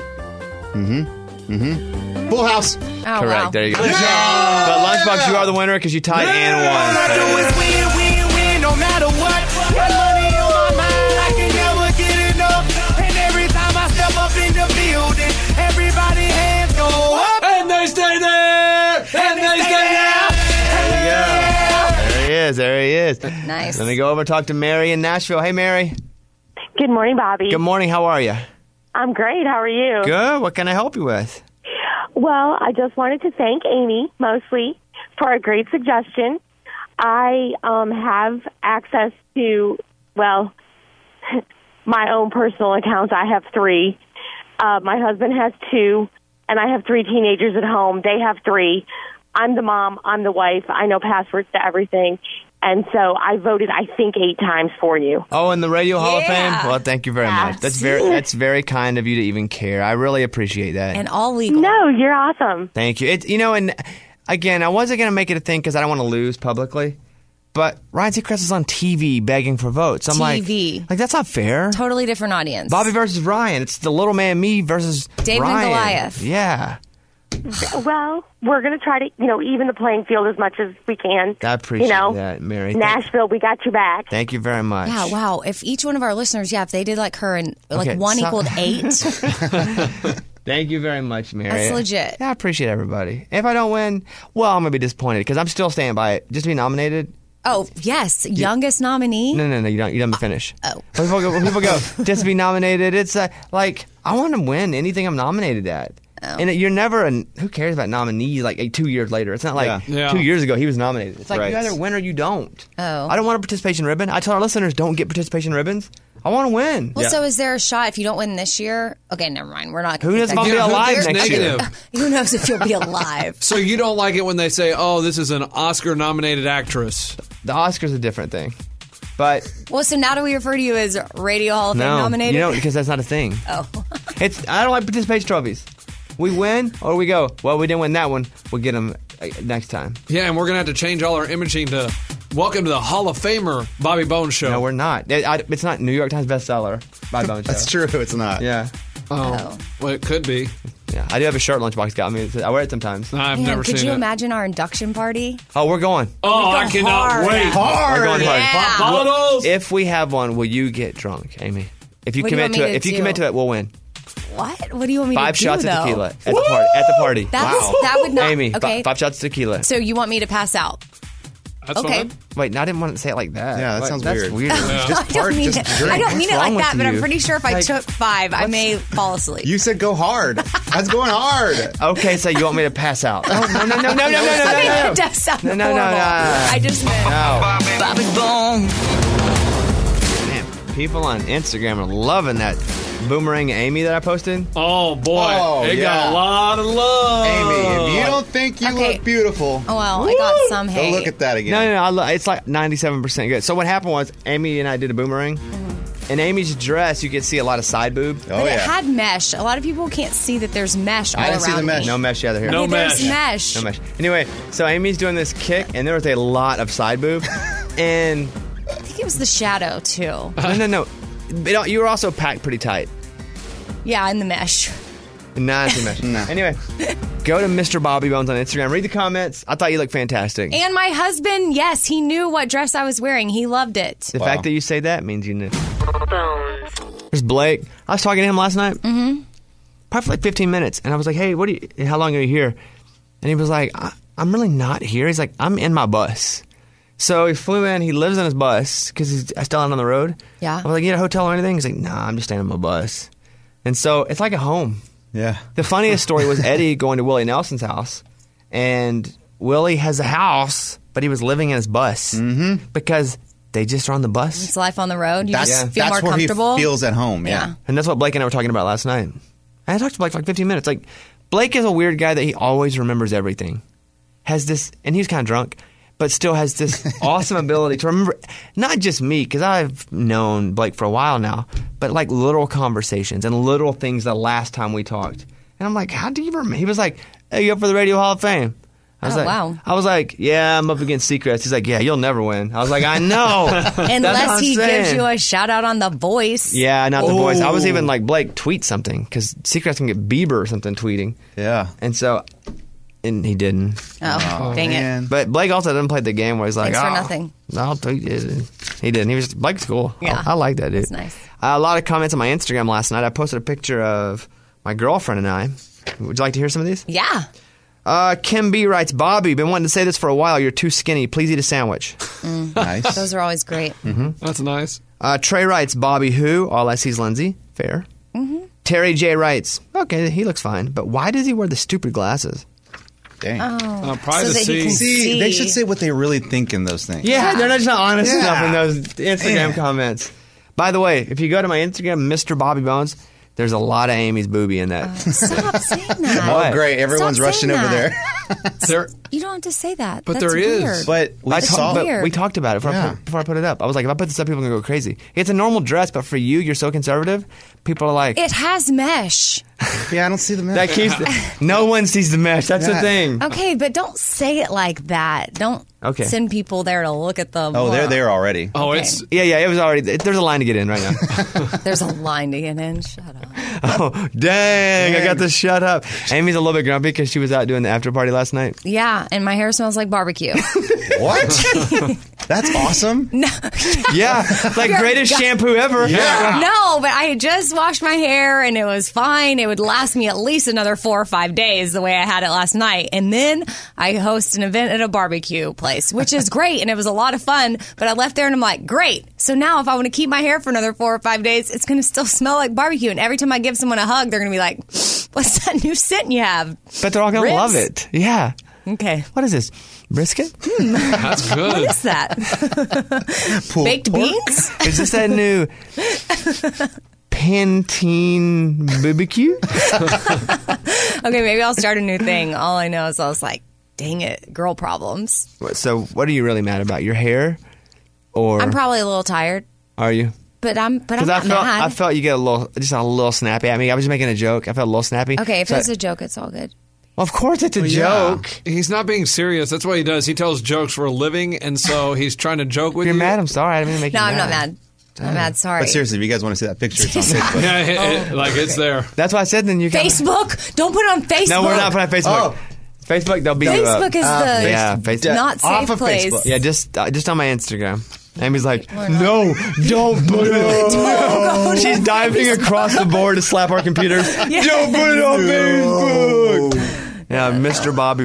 Full House. Oh, Correct. wow. There you go. But Lunchbox, you are the winner because you tied and won. All I do is win, win, win, no matter what. Got money on my mind, I can never get enough. And every time I step up in the building, everybody hands go up. And they stay there. And they stay there. There you go. There he is. There he is. Nice. Let me go over and talk to Mary in Nashville. Hey, Mary. Good morning, Bobby. Good morning. How are you? I'm great. How are you? Good. What can I help you with? Well, I just wanted to thank Amy mostly for a great suggestion. I um, have access to, well, my own personal accounts. I have three. Uh, my husband has two, and I have three teenagers at home. They have three. I'm the mom. I'm the wife. I know passwords to everything. And so I voted, I think, eight times for you. Oh, in the Radio Hall of Yeah. Fame? Well, thank you very Yes. much. That's very that's very kind of you to even care. I really appreciate that. And all legal. No, you're awesome. Thank you. It, you know, and again, I wasn't going to make it a thing because I don't want to lose publicly. But Ryan Seacrest is on T V begging for votes. I'm T V. like, like that's not fair. Totally different audience. Bobby versus Ryan. It's the little man me versus David and Ryan. Goliath. Yeah, Well, we're going to try to, you know, even the playing field as much as we can. I appreciate you know, that, Mary. Nashville, we got your back. Thank you very much. Yeah, wow. If each one of our listeners, yeah, if they did like her and like Okay, one so- equaled eight, Thank you very much, Mary. That's legit. Yeah, I appreciate everybody. If I don't win, well, I'm gonna be disappointed because I'm still staying by it. Just to be nominated. oh, yes, youngest nominee. No, no, no. You don't. You don't finish. Oh. When people go, when people go just to be nominated. It's uh, like I want to win anything I'm nominated at. And it, you're never a, who cares about nominees like two years later? It's not like Yeah. Yeah. two years ago he was nominated. It's like Right. you either win or you don't. Oh. I don't want a participation ribbon. I tell our listeners don't get participation ribbons. I want to win. Well, so is there a shot if you don't win this year? Okay, never mind. We're not. Who knows if I'll that- be alive Who next cares? year? Negative. Who knows if you'll be alive? So you don't like it when they say, "Oh, this is an Oscar-nominated actress." The Oscar's a different thing. But Well, so now do we refer to you as Radio Hall of Fame no, nominated? you don't because that's not a thing. Oh. It's I don't like participation trophies. We win or we go, well, we didn't win that one. We'll get them next time. Yeah, and we're gonna have to change all our imaging to "Welcome to the Hall of Famer Bobby Bones Show." No, we're not. It- I- It's not New York Times bestseller by Bone Show. That's true. It's not. Yeah. Oh, well, it could be. Yeah, I do have a shirt Lunchbox got me. I wear it sometimes. I've Man, never could seen you it. imagine our induction party? Oh, we're going. Oh, We I go cannot hard. wait. Hard. We're going hard. Yeah. Bottles. If we have one, will you get drunk, Amy? If you What do you commit want to me it, to if you do? commit to it, we'll win. What? What do you want me Five to do, shots though? of tequila at the party. At the party. That's, That would not. Amy, fi- okay. five shots of tequila. So you want me to pass out? That's Okay. fine. Wait, no, I didn't want to say it like that. Yeah, that Like, sounds that's weird. weird. Yeah. Just I part, don't mean just it. drink. I don't mean it What's like wrong that, with but I'm you? pretty sure if I Like, took five, I may fall asleep. You said go hard. That's going hard. Okay, so you want me to pass out? Oh, no, no, no, no, no, no, no, no, I mean, no, that no. does sound No, no, no, horrible. no. I just meant. No. Bobby Bones. Man, people on Instagram are loving that boomerang Amy that I posted. Oh boy, Oh, it yeah. got a lot of love. Amy, if you don't think you Okay. look beautiful, Oh, well, I got some go hate. look at that again. No, no, no. I lo- it's like ninety-seven percent good. So what happened was Amy and I did a boomerang. Mm-hmm. In Amy's dress, you could see a lot of side boob. Oh, But it yeah. had mesh. A lot of people can't see that there's mesh all I around didn't see the mesh. me. No mesh either here. No Okay, there's mesh. mesh. No mesh. Anyway, so Amy's doing this kick, and there was a lot of side boob. And I think it was the shadow too. no, no, no. But you were also packed pretty tight. Yeah, in the mesh. Not too much. No. Anyway, go to Mister Bobby Bones on Instagram. Read the comments. I thought you looked fantastic. And my husband, yes, he knew what dress I was wearing. He loved it. The Wow. fact that you say that means you knew. There's Blake. I was talking to him last night. Mm-hmm. Probably for like fifteen minutes. And I was like, hey, what do you, how long are you here? And he was like, I, I'm really not here. He's like, I'm in my bus. So he flew in. He lives in his bus because he's still out on the road. Yeah. I was like, you need a hotel or anything? He's like, nah, I'm just staying in my bus. And so it's like a home. Yeah. The funniest story was Eddie going to Willie Nelson's house, and Willie has a house, but he was living in his bus mm-hmm. because they just are on the bus. It's life on the road. You That's, just feel that's more where comfortable. he feels at home. Yeah. Yeah. And that's what Blake and I were talking about last night. And I talked to Blake for like fifteen minutes. Like, Blake is a weird guy that he always remembers everything. Has this, and he was kind of drunk, but still has this awesome ability to remember, not just me, because I've known Blake for a while now, but like little conversations and little things the last time we talked. And I'm like, how do you remember? He was like, hey, you up for the Radio Hall of Fame? I was Oh, like, wow. I was like, yeah, I'm up against Seacrest. He's like, yeah, you'll never win. I was like, I know. That's what Unless I'm he saying. gives you a shout out on The Voice. Yeah, not the voice. I was Ooh. even like, Blake, tweet something, because Seacrest can get Bieber or something tweeting. Yeah. And so, and he didn't. Oh, dang it. But Blake also didn't play the game where he's like, Thanks for oh, nothing. I'll tweet it. He didn't. He was Blake's cool. Yeah. I, I like that dude. That's nice. Uh, a lot of comments on my Instagram last night. I posted a picture of my girlfriend and I. Would you like to hear some of these? Yeah. Uh, Kim B writes, Bobby, been wanting to say this for a while. You're too skinny. Please eat a sandwich. Nice. Those are always great. That's nice. Uh, Trey writes, Bobby who? All I see is Lindsay. Fair. Mm-hmm. Terry J writes, okay, he looks fine, but why does he wear the stupid glasses? Dang. Oh, Uh, so privacy. that he can See, see. they should say what they really think in those things. Yeah, Yeah. they're not just not honest Yeah. enough in those Instagram Yeah. comments. By the way, if you go to my Instagram, Mister Bobby Bones, there's a lot of Amy's booby in that. Stop saying that. Oh, What? great. Everyone's Stop rushing saying over that. there. There, You don't have to say that. But That's there is. weird. But we I saw talked, but weird. we talked about it before, I Yeah. put, before I put it up. I was like, if I put this up, people are going to go crazy. It's a normal dress, but for you, you're so conservative. People are like, It has mesh. Yeah, I don't see the that message. keeps the, no one sees the mesh. That's the Yeah. thing. Okay, but don't say it like that. Don't Okay. send people there to look at the. Oh, they're there already. oh, Okay. it's Yeah, yeah, it was already, there's a line to get in right now. There's a line to get in. Shut up. Oh, dang, I got to shut up. Amy's a little bit grumpy because she was out doing the after party last night. Yeah, and my hair smells like barbecue. What? That's awesome. No. Yeah, like You're greatest God. shampoo ever. Yeah. No, but I had just washed my hair and it was fine. It would last me at least another four or five days the way I had it last night. And then I host an event at a barbecue place, which is great. And it was a lot of fun. But I left there and I'm like, great. So now if I want to keep my hair for another four or five days, it's going to still smell like barbecue. And every time I give someone a hug, they're going to be like, what's that new scent you have? But they're all going to Ribs? love it. Yeah. Okay. What is this? Brisket? That's good. What is that? Pulled Baked pork? beans? Is this that new Pantene B B Q? Okay, maybe I'll start a new thing. All I know is I was like, dang it, girl problems. So, what are you really mad about? Your hair, or I'm probably a little tired, are you? but I'm but I'm Because I not felt mad. I felt you get a little just a little snappy at me. I was just making a joke. I felt a little snappy. Okay, if So it's I- a joke, it's all good. well, of course it's a joke. He's not being serious. That's what he does. He tells jokes for a living, and so he's trying to joke with If you're you. mad, I'm sorry. I didn't mean to make No, you I'm mad. not mad. I'm not mad. Sorry. But seriously, if you guys want to see that picture, it's on Facebook. Yeah, it- it- like it's there. That's why I said then you can. Facebook? Don't put it on Facebook. No, we're not putting it on Facebook. Oh. Facebook, they'll beat you up. Facebook is Uh, the yeah, Facebook. not safe Off of place. Facebook. Yeah, just uh, just on my Instagram. Amy's like, We're not. no, don't put it on. Don't go She's to diving Facebook. across the board to slap our computers. Yeah. Don't put it on Facebook. Yeah, Mister Bobby.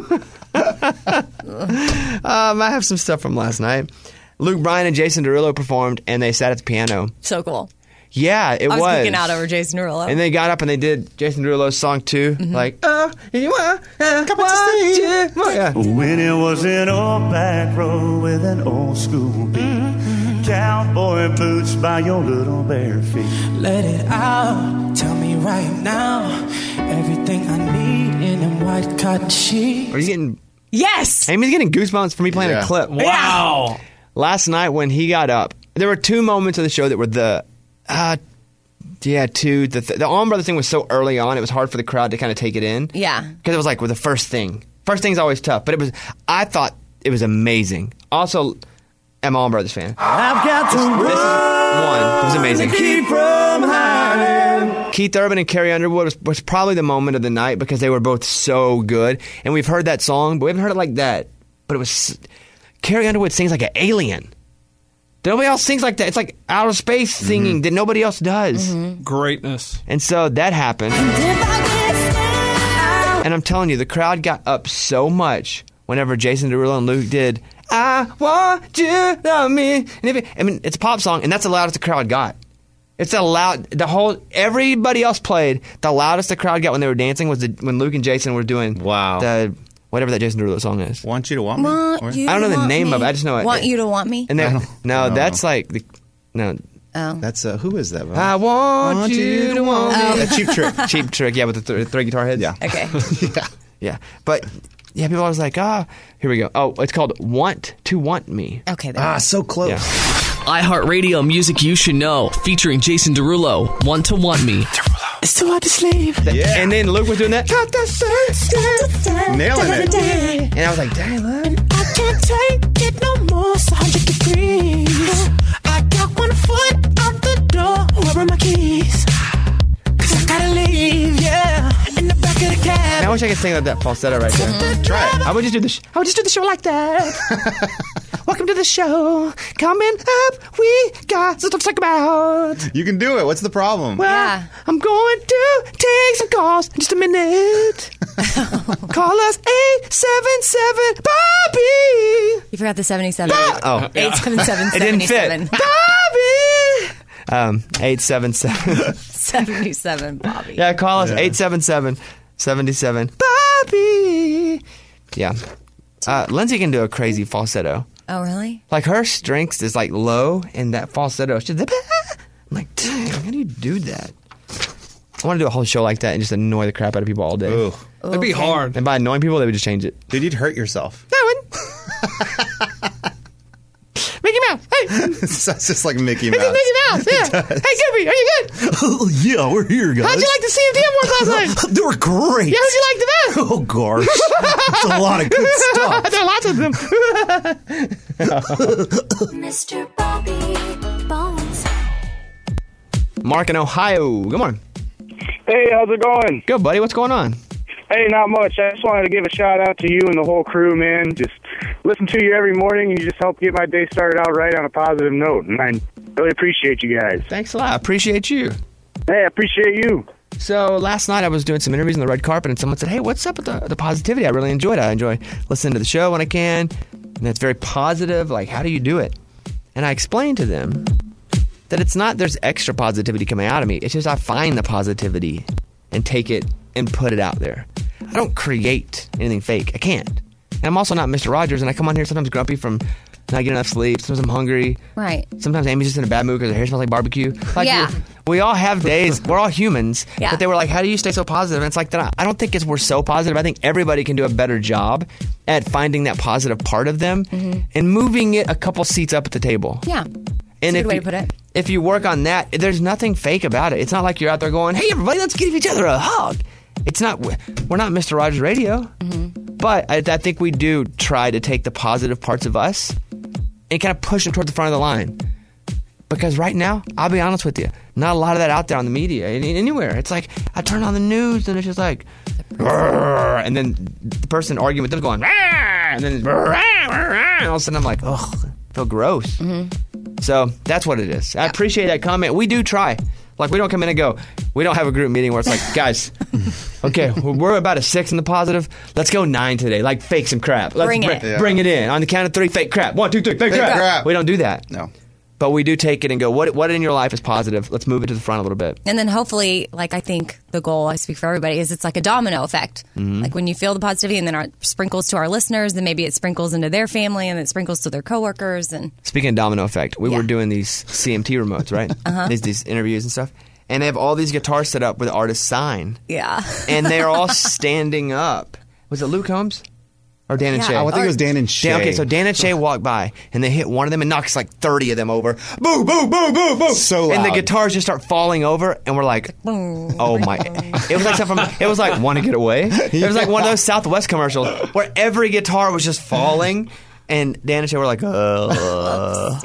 um, I have some stuff from last night. Luke Bryan and Jason Derulo performed, and they sat at the piano. So cool. Yeah, it I was, was. geeking out over Jason Derulo. And they got up and they did Jason Derulo's song too, Mm-hmm. like oh, you want, uh, what you want. Yeah. When it was an old back road with an old school beat, cowboy boots by your little bare feet. Let it out, tell me right now, everything I need in a white cotton sheet. Are you getting? Yes. Amy's getting goosebumps from me playing Yeah. a clip. Wow. Last night when he got up, there were two moments of the show that were the, uh, yeah, two. The, the Allman Brothers thing was so early on, it was hard for the crowd to kind of take it in. Yeah. Because it was like with the first thing. First thing's always tough, but it was. I thought it was amazing. Also, I'm an Allman Brothers fan. I've got to run. This is one. It was amazing. Keep from hiding. Keith Urban and Carrie Underwood was, was probably the moment of the night because they were both so good. And we've heard that song, but we haven't heard it like that. But it was. Carrie Underwood sings like an alien. Nobody else sings like that. It's like outer space singing Mm-hmm. that nobody else does. Greatness. And so that happened. And I'm telling you, the crowd got up so much whenever Jason Derulo and Luke did, I want you to love me. And if it, I mean, it's a pop song, and that's the loudest the crowd got. It's the loud, the whole, everybody else played, the loudest the crowd got when they were dancing was the, when Luke and Jason were doing Wow. the, whatever that Jason Derulo song is. Want you to want me? Want Or- you I don't know to the want name me. of it, I just know it. Want you to want me? And I then, don't- no, I don't that's know. like, the, no. Oh. That's uh, who is that? I want, you to want me. Oh. A Cheap Trick. Cheap Trick, yeah, with the th- three guitar heads. Yeah. Okay. yeah. Yeah, but yeah, people always like, ah, here we go. Oh, it's called "Want to Want Me." Okay. There. Ah, so close. Yeah. iHeartRadio Music You Should Know, featuring Jason Derulo, Want to Want Me. It's too hard to sleep. Yeah. And then Luke was doing that, Nailing it. and I was like, dang, look. I can't take it no more. It's one hundred degrees. I got one foot out the door. Where are my keys? Cause I gotta leave, yeah. In the back of the cab. Man, I wish I could sing like that falsetto right there. Try it. I would just do the. Sh- I would just do the show like that. Welcome to the show. Coming up, we got stuff to talk about. You can do it. What's the problem? Well, Yeah. I'm going to take some calls in just a minute. Call us eight seven seven Bobby. You forgot the seventy-seven. Oh, Eight seven seven it didn't seventy-seven. fit. Bobby. Um, eight seven seven. Seventy-seven, Bobby. Yeah, call us Yeah. eight seven seven seventy seven Bobby. Yeah, uh, Lindsay can do a crazy falsetto. Oh, really? Like her strength is like low, and that falsetto. She's I'm like, dang, how do you do that? I want to do a whole show like that and just annoy the crap out of people all day. Ooh. That'd be Okay. hard. And by annoying people, they would just change it. Dude, you'd hurt yourself. Mickey Mouse, hey, It's just like Mickey Mickey, Mouse. Mickey Mouse, yeah. Hey, Goofy, are you good? Oh, yeah, we're here, guys. How'd you like the C M T awards last night? They were great. Yeah, who'd you like the best? Oh, gosh. It's a lot of good stuff. There are lots of them. Mister Bobby Bones. Mark in Ohio. Good morning. Hey, how's it going? Good, buddy. What's going on? Hey, not much. I just wanted to give a shout out to you and the whole crew, man. Just listen to you every morning, and you just help get my day started out right on a positive note. And I really appreciate you guys. Thanks a lot. I appreciate you. Hey, I appreciate you. So last night I was doing some interviews on the red carpet, and someone said, hey, what's up with the, the positivity? I really enjoyed it. I enjoy listening to the show when I can, and it's very positive. Like, how do you do it? And I explained to them that it's not there's extra positivity coming out of me. It's just I find the positivity and take it and put it out there. I don't create anything fake. I can't. And I'm also not Mister Rogers, and I come on here sometimes grumpy from not getting enough sleep. Sometimes I'm hungry. Right. Sometimes Amy's just in a bad mood because her hair smells like barbecue. Like, Yeah. We, we all have days. We're all humans. Yeah. But they were like, how do you stay so positive? And it's like, that. I don't think it's we're so positive. I think everybody can do a better job at finding that positive part of them Mhm. and moving it a couple seats up at the table. Yeah. And That's a if good way you, to put it. If you work on that, there's nothing fake about it. It's not like you're out there going, hey, everybody, let's give each other a hug. It's not, we're not Mister Rogers Radio. Mm-hmm. But I, I think we do try to take the positive parts of us and kind of push them toward the front of the line. Because right now, I'll be honest with you, not a lot of that out there on the media, any- anywhere. It's like, I turn on the news and it's just like, "Rrrr," and then the person arguing with them going, "Rrrr," and then "Rrrr," and all of a sudden I'm like, ugh, I feel gross. Mm-hmm. So that's what it is. I appreciate that comment. We do try. Like, we don't come in and go, we don't have a group meeting where it's like, guys, okay, we're about a six in the positive. Let's go nine today. Like, fake some crap. Let's Bring br- it. Yeah. Bring it in. On the count of three, fake crap. One, two, three, fake, Fake crap. crap. We don't do that. No. But we do take it and go, what what in your life is positive? Let's move it to the front a little bit. And then hopefully, like, I think the goal, I speak for everybody, is it's like a domino effect. Mhm. Like when you feel the positivity and then it sprinkles to our listeners, then maybe it sprinkles into their family and it sprinkles to their coworkers. And Speaking of domino effect, we Yeah. were doing these C M T remotes, right? Uh-huh. These, these interviews and stuff. And they have all these guitars set up where the artists sign. yeah. And they're all standing up. Was it Luke Combs? Or Dan and Yeah. Shay? Oh, I think it was Dan and Shay. Dan, okay, so Dan and Shay walk by, and they hit one of them and knocks like thirty of them over. Boo, boo, boo, boo, boo. So And the loud. guitars just start falling over, and we're like, oh my. It was like something from, it was like, want to get away? It was like one of those Southwest commercials where every guitar was just falling, and Dan and Shay were like, uh.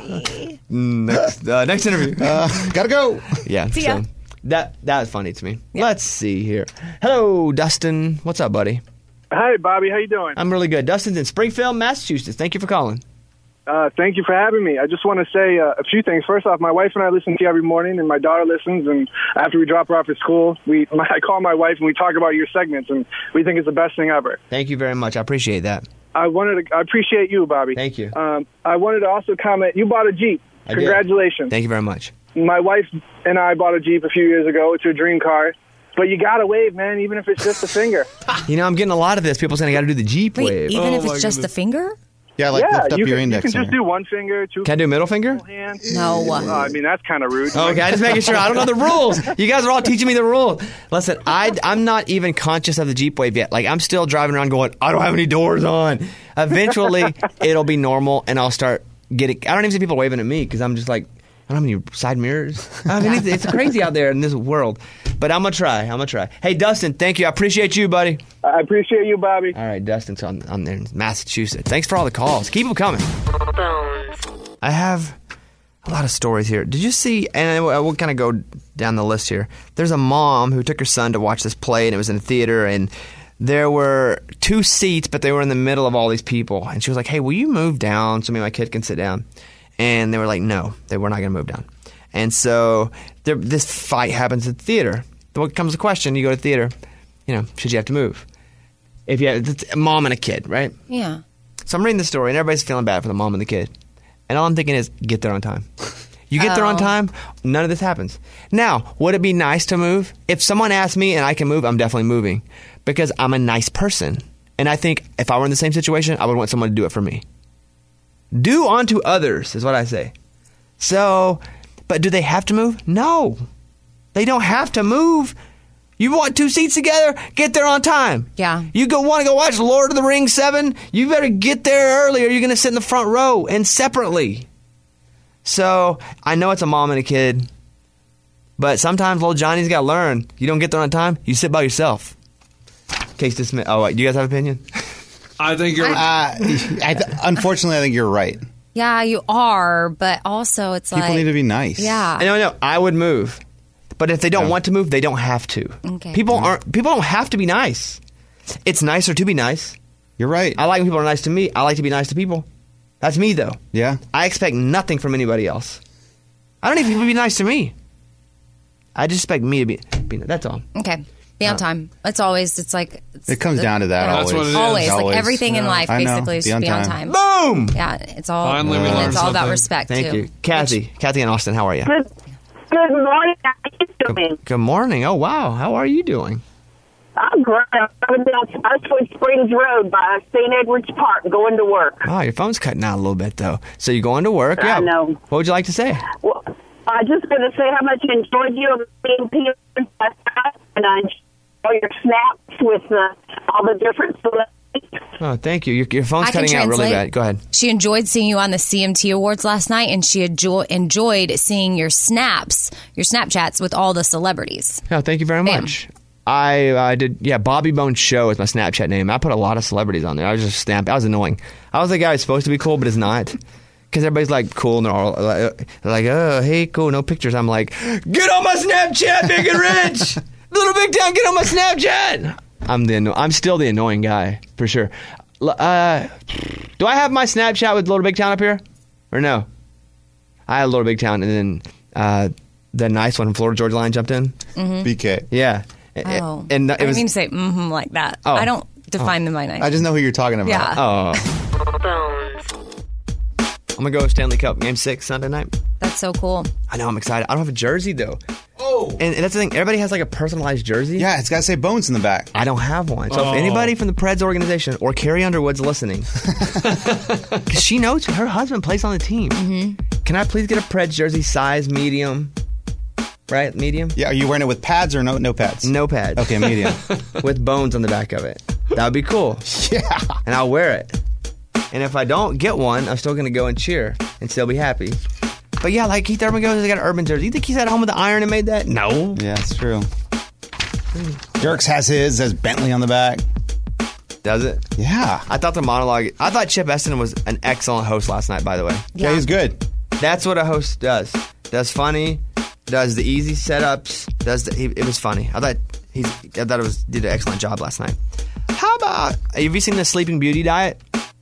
next, uh, next interview. Uh, gotta go. Yeah, See so ya. that, that was funny to me. Let's see here. Hello, Dustin. What's up, buddy? Hi, Bobby. How you doing? I'm really good. Dustin's in Springfield, Massachusetts. Thank you for calling. Uh, thank you for having me. I just want to say uh, a few things. First off, my wife and I listen to you every morning, and my daughter listens. And after we drop her off at school, we my, I call my wife and we talk about your segments, and we think it's the best thing ever. Thank you very much. I appreciate that. I wanted to. I appreciate you, Bobby. Thank you. Um, I wanted to also comment. You bought a Jeep. I did. Congratulations. Thank you very much. My wife and I bought a Jeep a few years ago. It's her dream car. But you gotta wave, man, even if it's just a finger. You know, I'm getting a lot of this. People saying I got to do the Jeep Wait, wave. even Oh, if my it's just the goodness. finger? Yeah, like yeah, lift up you your can, index You can just finger. do one finger, two Can I do middle finger? hands. No. Oh, I mean, that's kind of rude. Okay, I just making sure. I don't know the rules. You guys are all teaching me the rules. Listen, I, I'm not even conscious of the Jeep wave yet. Like, I'm still driving around going, I don't have any doors on. Eventually, it'll be normal, and I'll start getting... I don't even see people waving at me because I'm just like, I don't have any side mirrors. I mean, it's, it's crazy out there in this world. But I'm going to try. I'm going to try. Hey, Dustin, thank you. I appreciate you, buddy. I appreciate you, Bobby. All right, Dustin's on, on there in Massachusetts. Thanks for all the calls. Keep them coming. I have a lot of stories here. Did you see, and I will kind of go down the list here. There's a mom who took her son to watch this play, and it was in a theater, and there were two seats, but they were in the middle of all these people. And she was like, hey, will you move down so me and my kid can sit down? And they were like, no, they were not going to move down. And so there, this fight happens at the theater. What comes the question, you go to the theater, you know, should you have to move? If you have it's a mom and a kid, right? Yeah. So I'm reading the story, and everybody's feeling bad for the mom and the kid. And all I'm thinking is, get there on time. You get there on Oh. time, none of this happens. Now, would it be nice to move? If someone asked me and I can move, I'm definitely moving. Because I'm a nice person. And I think if I were in the same situation, I would want someone to do it for me. Do unto others, is what I say. So, but do they have to move? No. They don't have to move. You want two seats together? Get there on time. Yeah. You go want to go watch Lord of the Rings seven? You better get there early or you're going to sit in the front row and separately. So, I know it's a mom and a kid, but sometimes little Johnny's got to learn. You don't get there on time, you sit by yourself. Case dismissed. Oh, wait, do you guys have an opinion? I think you're... Uh, I th- unfortunately, I think you're right. Yeah, you are, but also it's People like... need to be nice. Yeah. I know, I know. I would move. But if they don't Yeah. want to move, they don't have to. Okay. People aren't. People don't have to be nice. It's nicer to be nice. You're right. I like when people are nice to me. I like to be nice to people. That's me, though. Yeah. I expect nothing from anybody else. I don't need people to be nice to me. I just expect me to be. be that's all. Okay. Be on Uh, time. It's always, it's like... It's, It comes down to that yeah. always. That's what it is. Always. Like Always. everything in Yeah. life, I know. basically, is Be just on be on time. time. Boom! Yeah, it's all... Finally, we and learned it's all about something. respect, Thank too. you. Kathy. Kathy in Austin, how are you? Good, good morning. How are you doing? Good morning. Oh, wow. How are you doing? I'm great. I'm driving down Southwood Springs Road by Saint Edward's Park going to work. Oh, your phone's cutting out a little bit, though. So you're going to work? I Yeah. know. What would you like to say? Well, I just going to say how much I enjoyed you on C M T and I enjoy your snaps with uh, all the different celebrities. Oh, thank you. Your, your phone's I can cutting out really translate. bad. Go ahead. She enjoyed seeing you on the C M T Awards last night, and she enjo- enjoyed seeing your snaps, your Snapchats with all the celebrities. No, thank you very Bam. much. I I did, yeah, Bobby Bones Show is my Snapchat name. I put a lot of celebrities on there. I was just stamped. I was annoying. I was the guy who's supposed to be cool, but is not. Because everybody's like cool and they're all like, they're like, oh, hey, cool, no pictures. I'm like, get on my Snapchat, big and rich. Little Big Town, get on my Snapchat. I'm the anno- I'm still the annoying guy, for sure. L- Uh, do I have my Snapchat with Little Big Town up here? Or no? I had Little Big Town, and then uh, the nice one from Florida Georgia Line jumped in. Mhm. B K. Yeah. Oh. And I it didn't was, mean to say mm-hmm like that. Oh. I don't define them by name. I just know who you're talking about. Yeah. Oh. I'm going to go Stanley Cup Game six Sunday night. That's so cool. I know, I'm excited. I don't have a jersey, though. Oh. And, and that's the thing. Everybody has, like, a personalized jersey. Yeah, it's got to say Bones in the back. I don't have one. So Oh. if anybody from the Preds organization or Carrie Underwood's listening, because she knows her husband plays on the team. Mm-hmm. Can I please get a Preds jersey size medium? Right? Medium? Yeah, are you wearing it with pads or no no pads? No pads. Okay, medium. With bones on the back of it. That would be cool. Yeah. And I'll wear it. And if I don't get one, I'm still going to go and cheer and still be happy. But yeah, like Keith Urban goes, they got an Urban jersey. You think he's at home with the iron and made that? No. Yeah, it's true. Dirks has his, has Bentley on the back. Does it? Yeah. I thought the monologue, I thought Chip Eston was an excellent host last night, by the way. Yeah, he's good. That's what a host does. Does funny, does the easy setups, does the, he, it was funny. I thought he's, I thought it was, did an excellent job last night. How about, have you seen the Sleeping Beauty diet?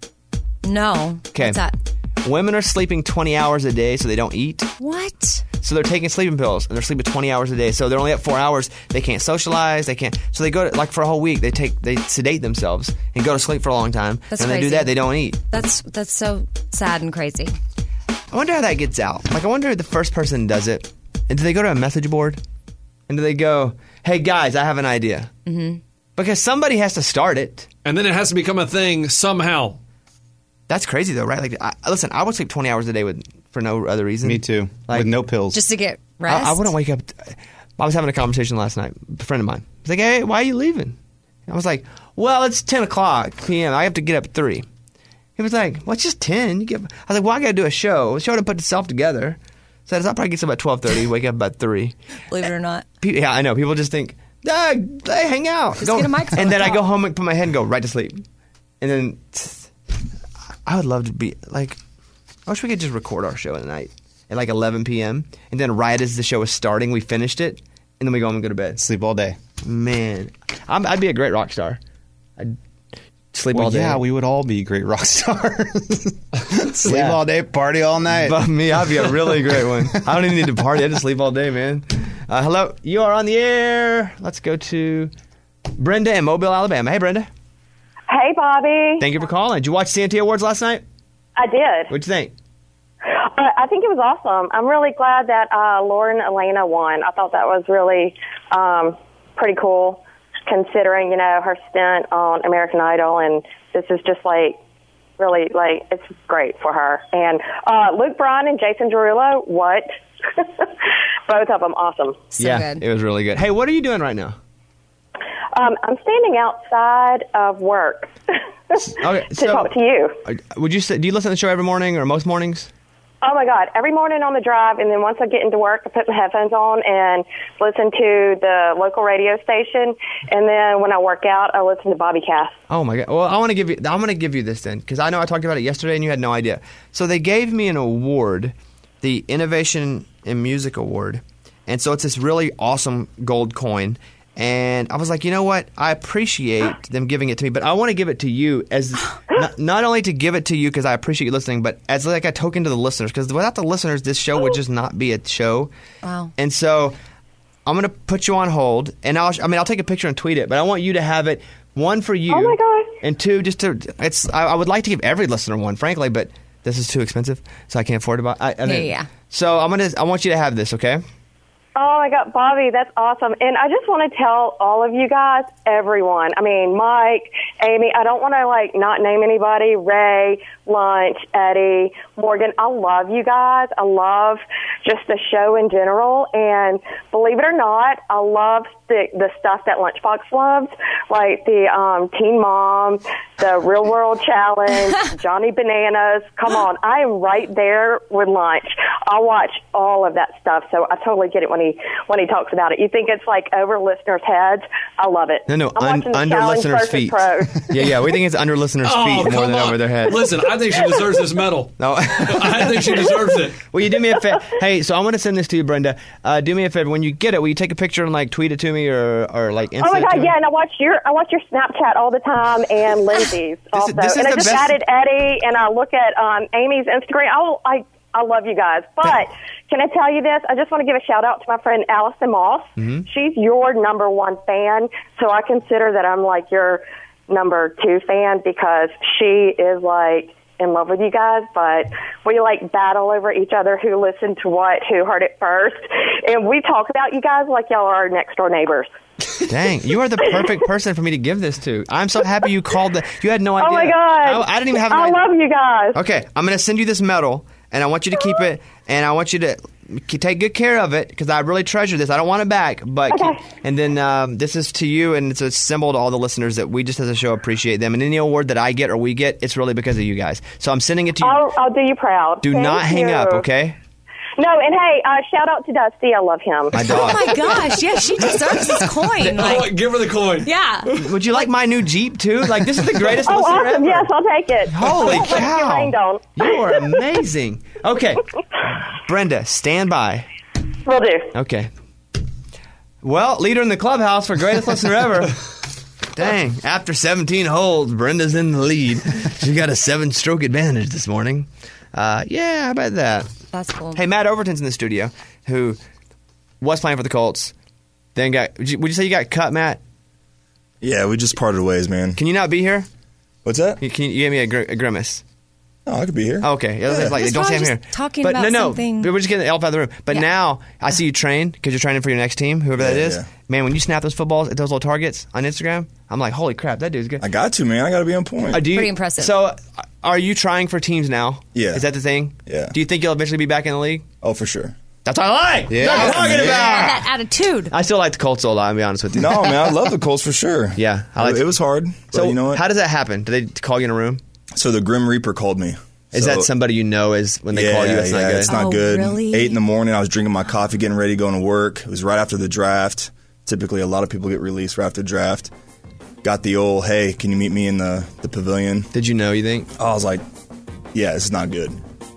No. Okay. What's that? Women are sleeping twenty hours a day so they don't eat. What? So they're taking sleeping pills and they're sleeping twenty hours a day. So they're only up four hours. They can't socialize. They can't. So they go to, like for a whole week, they take, they sedate themselves and go to sleep for a long time. That's and when they do crazy. that, they don't eat. That's that's so sad and crazy. I wonder how that gets out. Like, I wonder if the first person does it. And do they go to a message board? And do they go, hey guys, I have an idea? Mm-hmm. Because somebody has to start it. And then it has to become a thing somehow. That's crazy though, right? Like, I, listen, I would sleep twenty hours a day with for no other reason. Me too. Like, with no pills. Just to get rest. I, I wouldn't wake up. I was having a conversation last night. A friend of mine. He's like, hey, why are you leaving? I was like, well, it's ten o'clock p.m. I have to get up at three. He was like, well, it's just ten. You get. I was like, well, I got to do a show. The show to put itself together. So I'll probably get up at twelve thirty, wake up about three. Believe it or not. Pe- Yeah, I know. People just think, ah, hey, hang out. Just get a microphone And then and I go talk. home and put my head and go right to sleep. And then I would love to be like, I wish we could just record our show at night at like eleven p.m. And then right as the show was starting, we finished it. And then we go home and go to bed. Sleep all day. Man, I'm, I'd be a great rock star. I'd sleep Well, all day. yeah, we would all be great rock stars. Sleep Yeah. all day, party all night. But me, I'd be a really great one. I don't even need to party. I just sleep all day, man. Uh, hello, you are on the air. Let's go to Brenda in Mobile, Alabama. Hey, Brenda. Hey, Bobby. Thank you for calling. Did you watch C N T Awards last night? I did. What'd you think? Uh, I think it was awesome. I'm really glad that uh, Lauren Elena won. I thought that was really um, pretty cool, considering, you know, her stint on American Idol, and this is just like really like it's great for her. And uh, Luke Bryan and Jason Derulo, what? Both of them awesome. yeah, it was really good. Hey, what are you doing right now? Um, I'm standing outside of work Okay, to talk to you. uh, would you say, do you listen to the show every morning or most mornings? Oh my God! Every morning on the drive, and then once I get into work, I put my headphones on and listen to the local radio station. And then when I work out, I listen to Bobby Cass. Oh my God! Well, I want to give you. I'm going to give you this then, because I know I talked about it yesterday and you had no idea. So they gave me an award, the Innovation in Music Award, and so it's this really awesome gold coin. And I was like, you know what? I appreciate them giving it to me, but I want to give it to you as not, not only to give it to you because I appreciate you listening, but as like a token to the listeners. Because without the listeners, this show would just not be a show. Wow. And so I'm going to put you on hold, and I'll I mean I'll take a picture and tweet it, but I want you to have it. One for you. Oh my gosh. And two, just to it's. I, I would like to give every listener one, frankly, but this is too expensive, so I can't afford to buy. I, I mean, Yeah, yeah. So I'm gonna. I want you to have this, okay? Oh my God, Bobby, that's awesome. And I just want to tell all of you guys, everyone, I mean, Mike, Amy, I don't want to like not name anybody, Ray, Lunch, Eddie, Morgan. I love you guys. I love just the show in general. And believe it or not, I love the, the stuff that Lunchbox loves, like the um, Teen Mom, the Real World Challenge, Johnny Bananas. Come on, I am right there with Lunch. I watch all of that stuff, so I totally get it when he when he talks about it. You think it's like over listeners' heads? I love it. No, no, I'm un- watching the under Challenge listeners' versus feet. Pros. Yeah, yeah. We think it's under listeners' Oh, feet more come than on. over their heads. Listen, I think she deserves this medal. No, I think she deserves it. Will you do me a favor? Hey, so I'm going to send this to you, Brenda. Uh, do me a favor. When you get it, will you take a picture and like tweet it to me or or like Insta Oh my it to God, me? yeah, and I watch your I watch your Snapchat all the time and Lindsay's also. this is and I the just best- added Eddie and I look at um, Amy's Instagram. Oh, I I love you guys. But can I tell you this? I just want to give a shout out to my friend Allison Moss. Mhm. She's your number one fan, so I consider that I'm like your number two fan because she is like in love with you guys, but we like battle over each other who listened to what, who heard it first, and we talk about you guys like y'all are our next door neighbors. Dang, you are the perfect person for me to give this to. I'm so happy you called. The, you had no idea. Oh my God, I, I didn't even have. An I idea. love you guys. Okay, I'm going to send you this medal, and I want you to keep it, and I want you to k- take good care of it because I really treasure this. I don't want it back, but Okay. and then um, this is to you, and it's a symbol to all the listeners that we just as a show appreciate them. And any award that I get or we get, it's really because of you guys. So I'm sending it to you. I'll, I'll do you proud. Do Thank not hang you. up, okay? No, and hey, uh, shout out to Dusty. I love him. My dog. Oh my gosh, yeah, she deserves this coin. Like, Give her the coin. yeah. Would you like my new Jeep too? Like this is the greatest Oh, listener awesome. ever. Yes, I'll take it. Holy Let's get cow! rained on. You are amazing. Okay, Brenda, stand by. Will do. Okay. Well, leader in the clubhouse for greatest listener ever. Dang. After seventeen holes, Brenda's in the lead. She got a seven-stroke advantage this morning. Uh, yeah, how about that? That's cool. Hey, Matt Overton's in the studio, who was playing for the Colts. Then got. Would you, would you say you got cut, Matt? Yeah, we just parted ways, man. Can you not be here? What's that? You, can you give me a, gr- a grimace? Oh, I could be here. Okay, yeah, Yeah. like He's don't say I'm probably here. just talking but about no, no, something. but we're just getting the elf out of the room. But Yeah. now I see you train because you're training for your next team, whoever that Yeah, is. yeah. Man, when you snap those footballs at those little targets on Instagram, I'm like, holy crap, that dude's good. I got to, man. I got to be on point. Uh, do you- Pretty impressive. So, uh, are you trying for teams now? Yeah. Is that the thing? Yeah. Do you think you'll eventually be back in the league? Oh, for sure. That's what I like. Yeah. That's what I'm talking Yeah. about. That attitude. I still like the Colts a lot. I'll be honest with you. No, man, I love the Colts for sure. Yeah, I like it, it was hard. But So, you know what? how does that happen? Do they call you in a room? So the Grim Reaper called me. Is So- that somebody you know? Is when they yeah, call you, it's yeah, not good. It's not Oh, good. really? Eight in the morning, I was drinking my coffee, getting ready, going to work. It was right after the draft. Typically, a lot of people get released right after the draft. Got the old, hey, can you meet me in the, the pavilion? Did you know? You think? I was like, yeah, this is not good.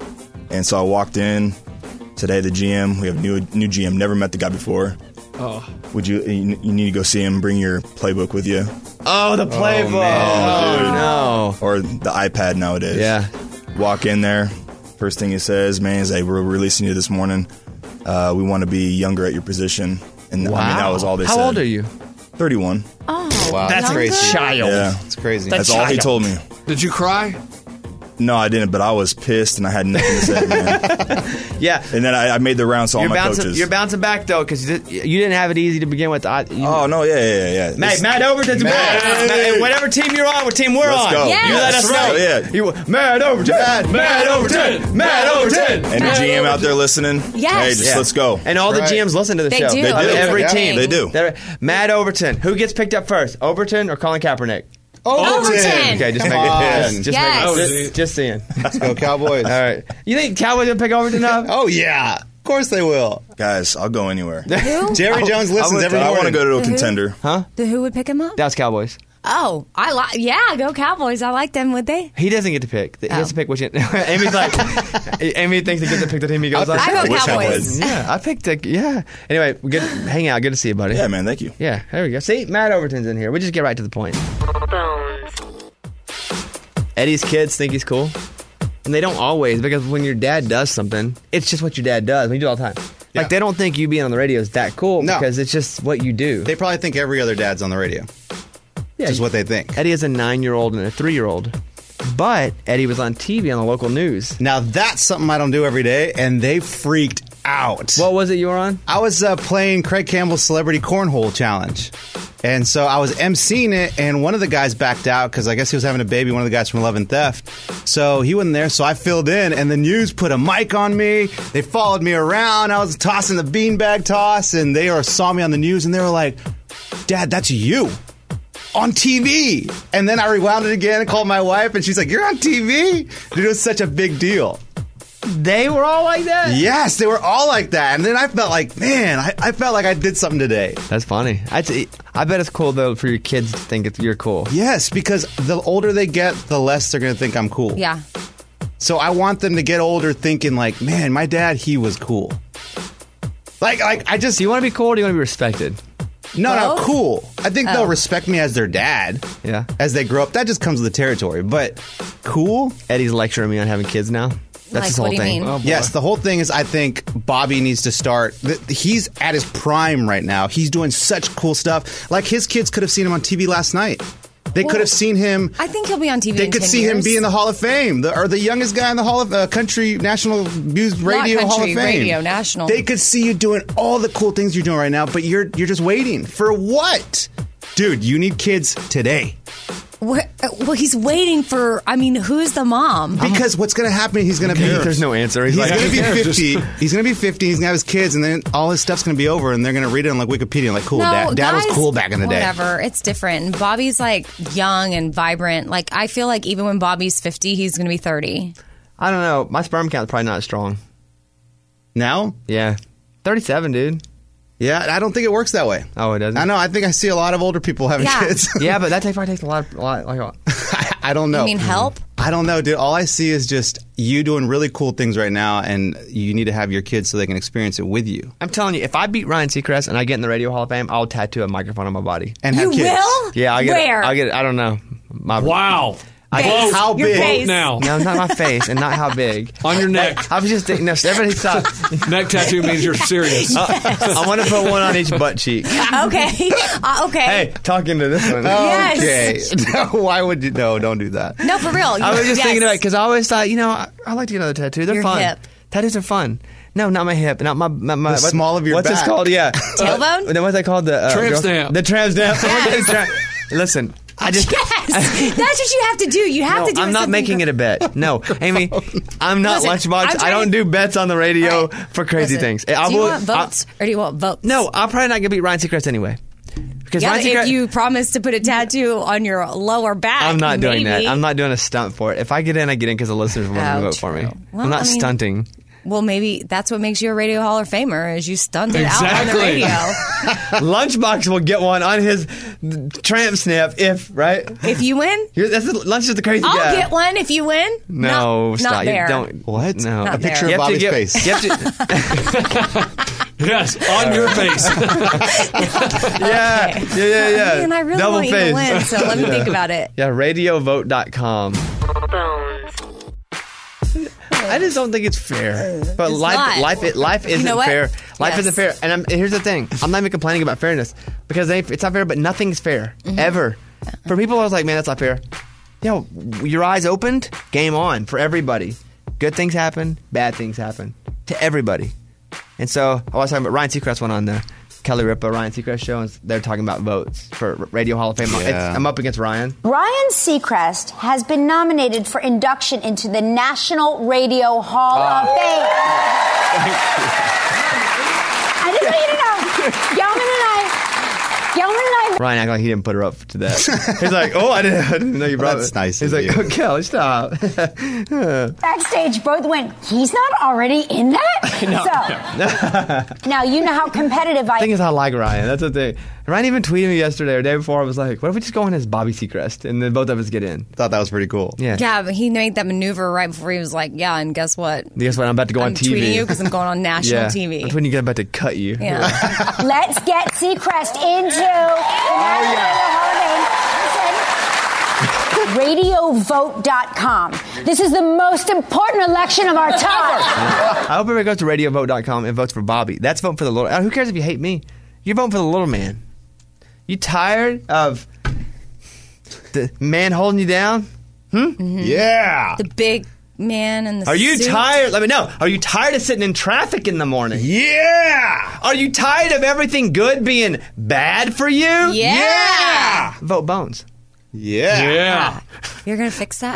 And so I walked in. Today, the G M, we have a new new G M. Never met the guy before. Oh. Would you? You you need to go see him. Bring your playbook with you. Oh, the playbook. man. Oh, no. Or the iPad nowadays. Yeah. Walk in there. First thing he says, man, is, hey, we're releasing you this morning. Uh, we want to be younger at your position. And Wow. I mean, that was all they How said. old are you? thirty-one. Oh, Wow, That's younger? a child. Yeah. It's crazy. That's all he told me. Did you cry? No, I didn't, but I was pissed and I had nothing to say, man. Yeah. And then I, I made the rounds to all You're my bouncing, coaches. you're bouncing back though because you didn't have it easy to begin with. I, you, oh, no, yeah, yeah, yeah. yeah. Matt, This- Matt Overton's Matt. Matt. Matt, whatever team you're on, what team we're Let's on. go. Yes. You let us That's know. right, yeah. You, Matt Overton. Matt, Matt Overton. Matt Overton. And the G M out there listening, Yes. hey, just Yeah. let's go. And all the Right. G Ms listen to the They show. do. They do. Every Yeah. team. They do. They're- Matt Overton. Who gets picked up first? Overton or Colin Kaepernick? Overton. Okay, just Come make on. it. Just, just Yes. make it. Just, just seeing. Let's go Cowboys. All right. You think Cowboys will pick Overton up? Oh, yeah. Of course they will. Guys, I'll go anywhere. Who? Jerry Jones listens would- every I morning. want to go to a Who? contender. Huh? The who would pick him up? Dallas Cowboys. Oh, I like. Yeah, go Cowboys. I like them. Would they? He doesn't get to pick. He Oh. has to pick which. Amy's like, Amy thinks he gets to pick the team he goes I on. I go Cowboys. Yeah, I picked a, yeah. Anyway, good, hang out. Good to see you, buddy. Yeah, man. Thank you. Yeah, there we go. See, Matt Overton's in here. We just get right to the point. Eddie's kids think he's cool. And they don't always, because when your dad does something, it's just what your dad does. We do it all the time. Like, they don't think you being on the radio is that cool No. because it's just what you do. They probably think every other dad's on the radio. Yeah, Just what they think. Eddie has a nine-year-old and a three-year-old. But Eddie was on T V on the local news. Now, that's something I don't do every day, and they freaked out. What was it you were on? I was uh, playing Craig Campbell's Celebrity Cornhole Challenge. And so I was emceeing it, and one of the guys backed out because I guess he was having a baby, one of the guys from Love and Theft. So he wasn't there, so I filled in, and the news put a mic on me. They followed me around. I was tossing the beanbag toss, and they were, saw me on the news, and they were like, Dad, that's you. On T V. And then I rewound it again and called my wife, and she's like, you're on T V? Dude, it was such a big deal. They were all like that? Yes, they were all like that. And then I felt like, man, I, I felt like I did something today. That's funny. I'd say, I bet it's cool, though, for your kids to think it's, you're cool. Yes, because the older they get, the less they're going to think I'm cool. Yeah. So I want them to get older thinking like, man, my dad, he was cool. Like, like I just... Do you want to be cool or do you want to be respected? No, no, Both? cool. I think Oh. they'll respect me as their dad. Yeah. As they grow up. That just comes with the territory. But cool? Eddie's lecturing me on having kids now. That's Like, his whole what do you thing. mean? Oh, boy. Yes, the whole thing is I think Bobby needs to start. th- He's at his prime right now. He's doing such cool stuff. Like his kids could have seen him on T V last night. They could have seen him. I think he'll be on T V. They in could ten see him years. be in the Hall of Fame, the, or the youngest guy in the Hall of uh, Country National News Radio Not Hall of country, Fame. radio, national. They could see you doing all the cool things you're doing right now, but you're you're just waiting for what, dude? You need kids today. Where- well, he's waiting for. I mean, who's the mom? Because what's going to happen? He's going to be. There's no answer. He's He's like, going to be who cares? fifty. Just- He's going to be fifty. He's going to have his kids, and then all his stuff's going to be over, and they're going to read it on like Wikipedia, like, cool, No, dad, dad was guys- cool back in the day. Whatever, it's different. And Bobby's like young and vibrant. Like I feel like even when Bobby's fifty, he's going to be thirty. I don't know. My sperm count's probably not as strong. Now? Yeah. thirty-seven, dude. Yeah, I don't think it works that way. Oh, it doesn't? I know. I think I see a lot of older people having Yeah. kids. Yeah, but that take, probably takes a lot, a lot like, a- I don't know. You mean help? I don't know, dude. All I see is just you doing really cool things right now, and you need to have your kids so they can experience it with you. I'm telling you, if I beat Ryan Seacrest and I get in the Radio Hall of Fame, I'll tattoo a microphone on my body. And You have kids. will? Yeah, I get Where? It, I get it. I don't know. My, Wow. I, Face. How Your big? face. Now. No, not my face and not how big. On your neck. I was just thinking, no, everybody stop. Neck tattoo means you're serious. I want to put one on each butt cheek. Okay. Uh, okay. Hey, talking to this one. Yes. Okay. No, why would you? No, don't do that. No, for real. I was just Yes. thinking about it because I always thought, you know, I, I like to get another tattoo. They're Your fun. hip. Tattoos are fun. No, not my hip, not my my, my The small of your What's back. this called? Yeah, Tailbone? Uh, what's that called? The uh, Tramp girl- stamp. The tramp stamp. Yes. Tramp- Listen, I just. Yes, that's what you have to do. You have No, to do. I'm not something making for- it a bet. No, Amy, I'm not Listen, Lunchbox. I'm I trying don't to- do bets on the radio All right. for crazy Listen, things. I do you will- want votes or do you want votes? No, I'm probably not gonna beat Ryan Seacrest anyway. Because Yeah, Ryan but Seacrest, if you promise to put a tattoo on your lower back, I'm not doing maybe. that. I'm not doing a stunt for it. If I get in, I get in because the listeners want Oh, to vote for me. true. Well, I'm not I mean- stunting. Well, maybe that's what makes you a Radio Hall of Famer is you stunted out on the Exactly. radio. Lunchbox will get one on his tramp snap if right. If you win, You're, that's the, Lunch is the crazy I'll guy. get one if you win. No, not, stop. Not You there. don't. What? No. Not A picture there. of You have to Bobby's get- face. You have to, Yes, on your face. yeah, yeah, yeah, yeah. Man, I really Double want you face. to win, so let me think about it. Yeah, radio vote dot com. I just don't think it's fair. But It's life, not. life, it, life isn't know what? fair. Life Yes. isn't fair. And, I'm, and here's the thing: I'm not even complaining about fairness because they, it's not fair. But nothing's fair Mm-hmm. ever. For people, I was like, man, that's not fair. Yo, your eyes opened, game on for everybody. Good things happen, bad things happen to everybody. And so I was talking about Ryan Seacrest went on the Kelly Ripa Ryan Seacrest show, and they're talking about votes for Radio Hall of Fame. Yeah. It's, I'm up against Ryan. Ryan Seacrest has been nominated for induction into the National Radio Hall of Fame. I just want you to know, Yeoman and I, Yeoman and I. Ryan acted like he didn't put her up to that. He's like, oh, I didn't, I didn't know you brought That's it. nice He's of like, you. oh, Kelly, stop. Backstage, both went, he's not already in that? So, now you know how competitive I The thing is, I like Ryan. That's the thing. Ryan even tweeted me yesterday or the day before. I was like, what if we just go on as Bobby Seacrest and then both of us get in? Thought that was pretty cool. Yeah. Yeah, but he made that maneuver right before he was like, yeah, and guess what? Guess what? I'm about to go I'm on T V. I'm tweeting you because I'm going on national yeah. T V. That's when you get about to cut you. Yeah. Let's get Seacrest into oh, yeah. radio vote dot com. This is the most important election of our time. I hope everybody goes to radio vote dot com and votes for Bobby. That's voting for the little. Who cares if you hate me? You're voting for the little man. You tired of the man holding you down? Hmm? Mm-hmm. Yeah. The big man and the Are you suit. tired? Let me know. Are you tired of sitting in traffic in the morning? Yeah. Are you tired of everything good being bad for you? Yeah. Yeah. Vote Bones. Yeah. Yeah. You're going to fix that?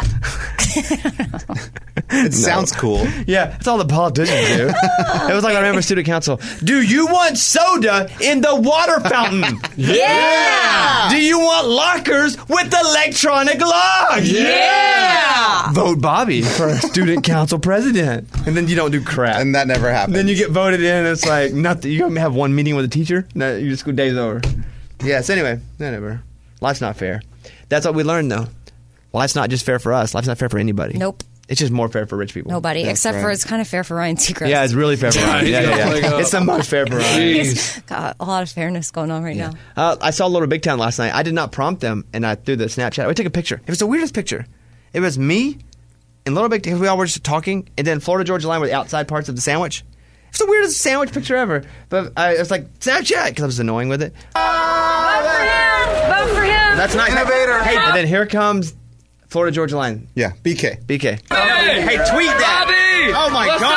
It sounds cool. Yeah, that's all the politicians do. It was like I remember student council. Do you want soda in the water fountain? Yeah. Do you want lockers with electronic locks? Yeah. Vote Bobby for student council president. And then you don't do crap. And that never happens. Then you get voted in and it's like nothing. You have one meeting with a teacher. No, you just go days over. Yes, anyway, whatever. Life's not fair. That's what we learned though. Life's not just fair for us. Life's not fair for anybody. Nope. It's just more fair for rich people. Nobody, That's except right. for it's kind of fair for Ryan Seacrest. Yeah, it's really fair for Ryan. Yeah, yeah, yeah. It's the most fair for Ryan. He's got a lot of fairness going on right Yeah. now. Uh, I saw Little Big Town last night. I did not prompt them, and I threw the Snapchat. I took a picture. It was the weirdest picture. It was me and Little Big Town. We all were just talking, and then Florida Georgia Line were the outside parts of the sandwich. It's the weirdest sandwich picture ever. But I it was like, Snapchat, because I was annoying with it. Vote for him! Vote for him! That's nice. Innovator. Hey, and then here comes Florida Georgia Line. Yeah, B K. B K. Hey, hey tweet that. Bobby! Oh my What's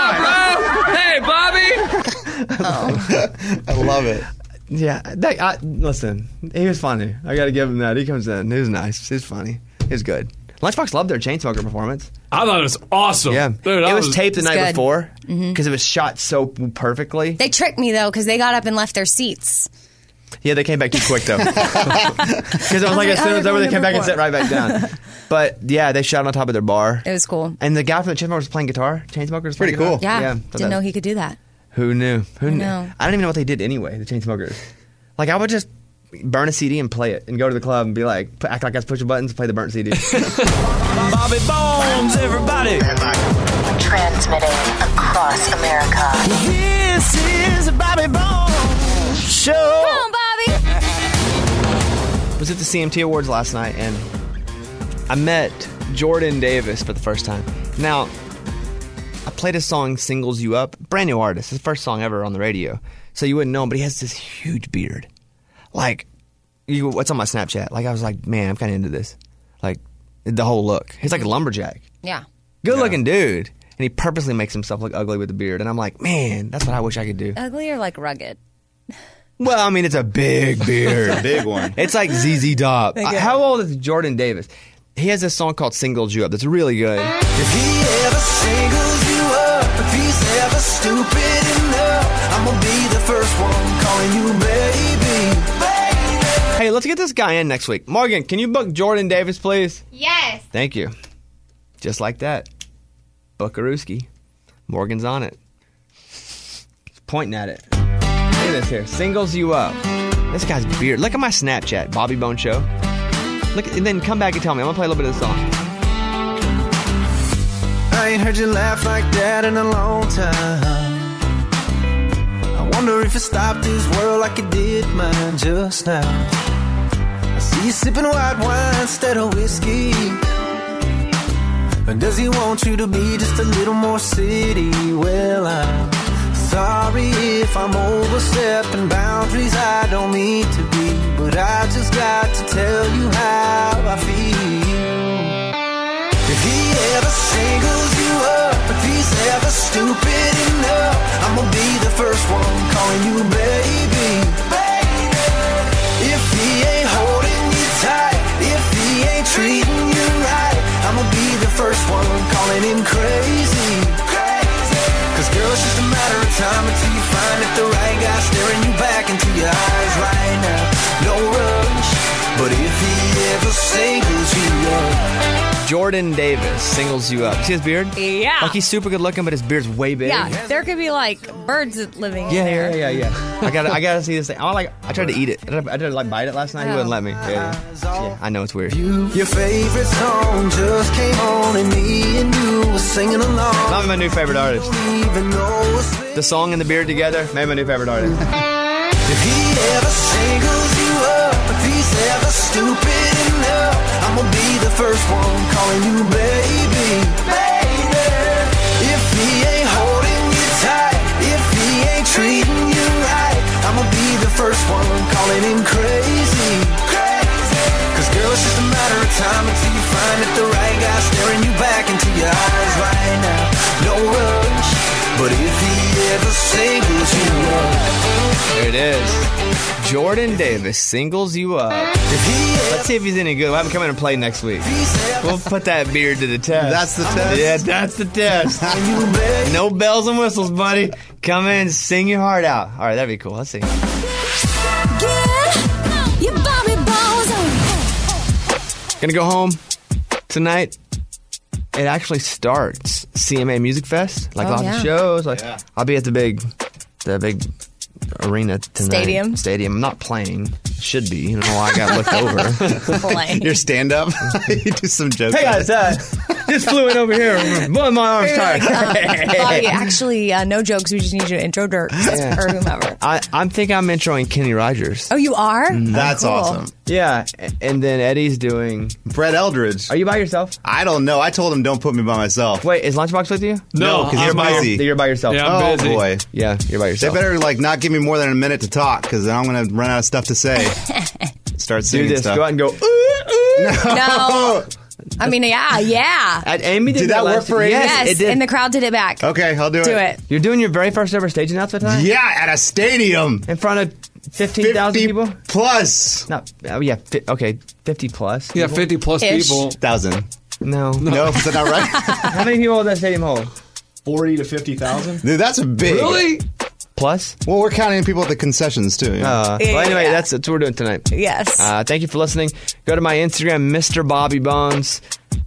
God. up, bro? Hey, Bobby! I love it. Yeah, that, I, listen, he was funny. I got to give him that. He comes in. He was nice. He was funny. He was good. Lunchbox loved their Chainsmoker performance. I thought it was awesome. Yeah, Dude, it I was, was taped the It's night good. before because Mhm. it was shot so perfectly. They tricked me, though, because they got up and left their seats. Yeah, they came back too quick though. Because it was like as soon as over, they came back and sat right back down. But yeah, they shot on top of their bar. It was cool. And the guy from the Chainsmokers was playing guitar. Chainsmokers was Pretty playing cool. guitar. Yeah, so didn't that- know he could do that. Who knew? Who I knew? know. I don't even know what they did anyway. The Chainsmokers. Like I would just burn a C D and play it, and go to the club and be like, p- act like I was pushing buttons, and play the burnt C D. Bobby Bones, everybody. Transmitting across America. This is a Bobby Bones show. Come on, Bobby! Was at the C M T Awards last night, and I met Jordan Davis for the first time. Now, I played his song "Singles You Up." Brand new artist, his first song ever on the radio, so you wouldn't know him. But he has this huge beard. Like, you, what's on my Snapchat? Like, I was like, man, I'm kind of into this. Like, the whole look. He's like a lumberjack. Yeah. Good looking dude. And he purposely makes himself look ugly with the beard. And I'm like, man, that's what I wish I could do. Ugly or like rugged? Well, I mean, it's a big beard. It's a big one. It's like Z Z Top. Okay. How old is Jordan Davis? He has this song called Singles You Up that's really good. If he ever singles you up, if he's ever stupid enough, I'm gonna be the first one calling you baby. Hey, let's get this guy in next week. Morgan, can you book Jordan Davis, please? Yes. Thank you. Just like that. Buckarooski. Morgan's on it. He's pointing at it. Look at this here. Singles You Up. This guy's beard. Look at my Snapchat, Bobby Bone Show. Look, and then come back and tell me. I'm gonna play a little bit of the song. I ain't heard you laugh like that in a long time. I wonder if it stopped this world like it did mine just now. I see you sipping white wine instead of whiskey. And does he want you to be just a little more city? Well, I'm sorry if I'm overstepping boundaries I don't mean to be, but I just got to tell you how I feel. If he ever singles you up, if he's ever stupid enough, I'm gonna be the first one calling you baby. Baby. If he ain't holding you tight, if he ain't treating you right, I'm gonna be the first one calling him crazy. Crazy. Cause girl, it's just a matter of time until you find that the right guy staring you back into your eyes right now. No rush, but if he ever singles you up. Jordan Davis singles you up. See his beard? Yeah. Like he's super good looking, but his beard's way big. Yeah, there could be like birds living in Yeah, there. yeah, yeah, yeah. I gotta, I gotta see this thing. I like. I tried to eat it. I tried, I tried to like bite it last night. He wouldn't let me. Yeah, yeah. Yeah, I know it's weird. Your favorite song just came on and me and you were singing along. Not my new favorite artist. The song and the beard together made my new favorite artist. If he ever singles you up, if he's ever stupid enough, I'm gonna be the first one calling you baby, baby. If he ain't holding you tight, if he ain't treating you right, I'm gonna be the first one calling him crazy, crazy. Cause girl, it's just a matter of time until you find that the right guy staring you back into your eyes right now. No rush, but if he ever singles you up. There it is. Jordan Davis singles you up. Let's see if he's any good. We'll have him come in and play next week. We'll put that beard to the test. That's the test? Yeah, that's the test. No bells and whistles, buddy. Come in, sing your heart out. All right, that'd be cool. Let's see. Gonna go home tonight. It actually starts C M A Music Fest. Like Oh, lots yeah. of shows. Like Yeah. I'll be at the big, the big arena tonight. Stadium? Stadium. I'm not playing. Should be. I don't know why I got looked over. Playing. Your stand up? You do some jokes. Hey guys, uh, just flew in over here. Boy, my arm's tired. Bobby, actually, uh, no jokes. We just need you to intro Dirk Yeah. or whomever. I, I'm think I'm introing Kenny Rogers. Oh, you are? That's Oh, cool. awesome. Yeah, and then Eddie's doing. Brett Eldridge. Are you by yourself? I don't know. I told him don't put me by myself. Wait, is Lunchbox with you? No, because I'm you're by- busy. You're by yourself. Yeah, I'm Oh busy. boy. Yeah, you're by They yourself. better like not give me more than a minute to talk because then I'm going to run out of stuff to say. Start do singing this. stuff. Go out and go. Ooh, ooh. No. I mean, yeah, yeah. And Amy did, Did that work last- for Amy? Yes, Yes, it did. and the crowd did it back. Okay, I'll do, Do it. it. You're doing your very first ever stage announcement tonight? Yeah, at a stadium. In front of fifteen thousand fifty people? plus. No, oh yeah, fi- okay, fifty plus. Yeah, people? fifty plus Ish. people. Thousand. No. No, is that not right? How many people will that stadium hold? forty to fifty thousand. Dude, that's a big. Really? Plus? Well, we're counting people at the concessions too. Yeah. Uh, Yeah, well, anyway, yeah. that's, that's what we're doing tonight. Yes. Uh, thank you for listening. Go to my Instagram, Mister Bobby Bones.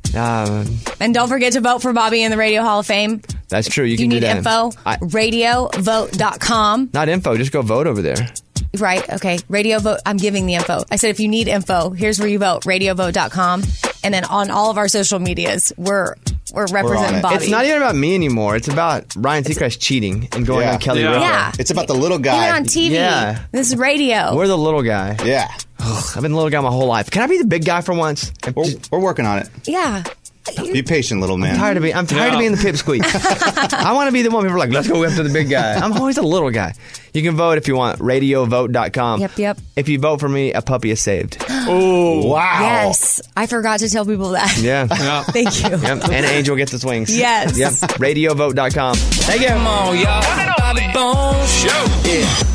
Uh, And don't forget to vote for Bobby in the Radio Hall of Fame. that's true. You If you can do need that. info, I, radio vote dot com. not info. Just go vote over there. Right, okay. Radio vote. I'm giving the info. I said if you need info, here's where you vote. radio vote dot com. And then on all of our social medias, we're we're representing it. Bobby. It's not even about me anymore. It's about Ryan Seacrest cheating and going Yeah. on Kelly Yeah. Ripa. Yeah. It's about the little You're guy. on T V. Yeah. This is radio. We're the little guy. Yeah. Ugh, I've been the little guy my whole life. Can I be the big guy for once? I'm We're, we're working on it. yeah. Be patient, little man. tired of being. I'm tired Yeah. of being the pipsqueak. I want to be the one people are like, let's go after the big guy. I'm always a little guy. You can vote if you want. radio vote dot com. Yep, yep. If you vote for me, a puppy is saved. Oh, wow. Yes. I forgot to tell people that. Yeah. Yeah. Thank you. Yep. And Angel gets its wings. Yes. Yep. radio vote dot com. Thank you. Come on, y'all. Bobby Bones Show. Yeah.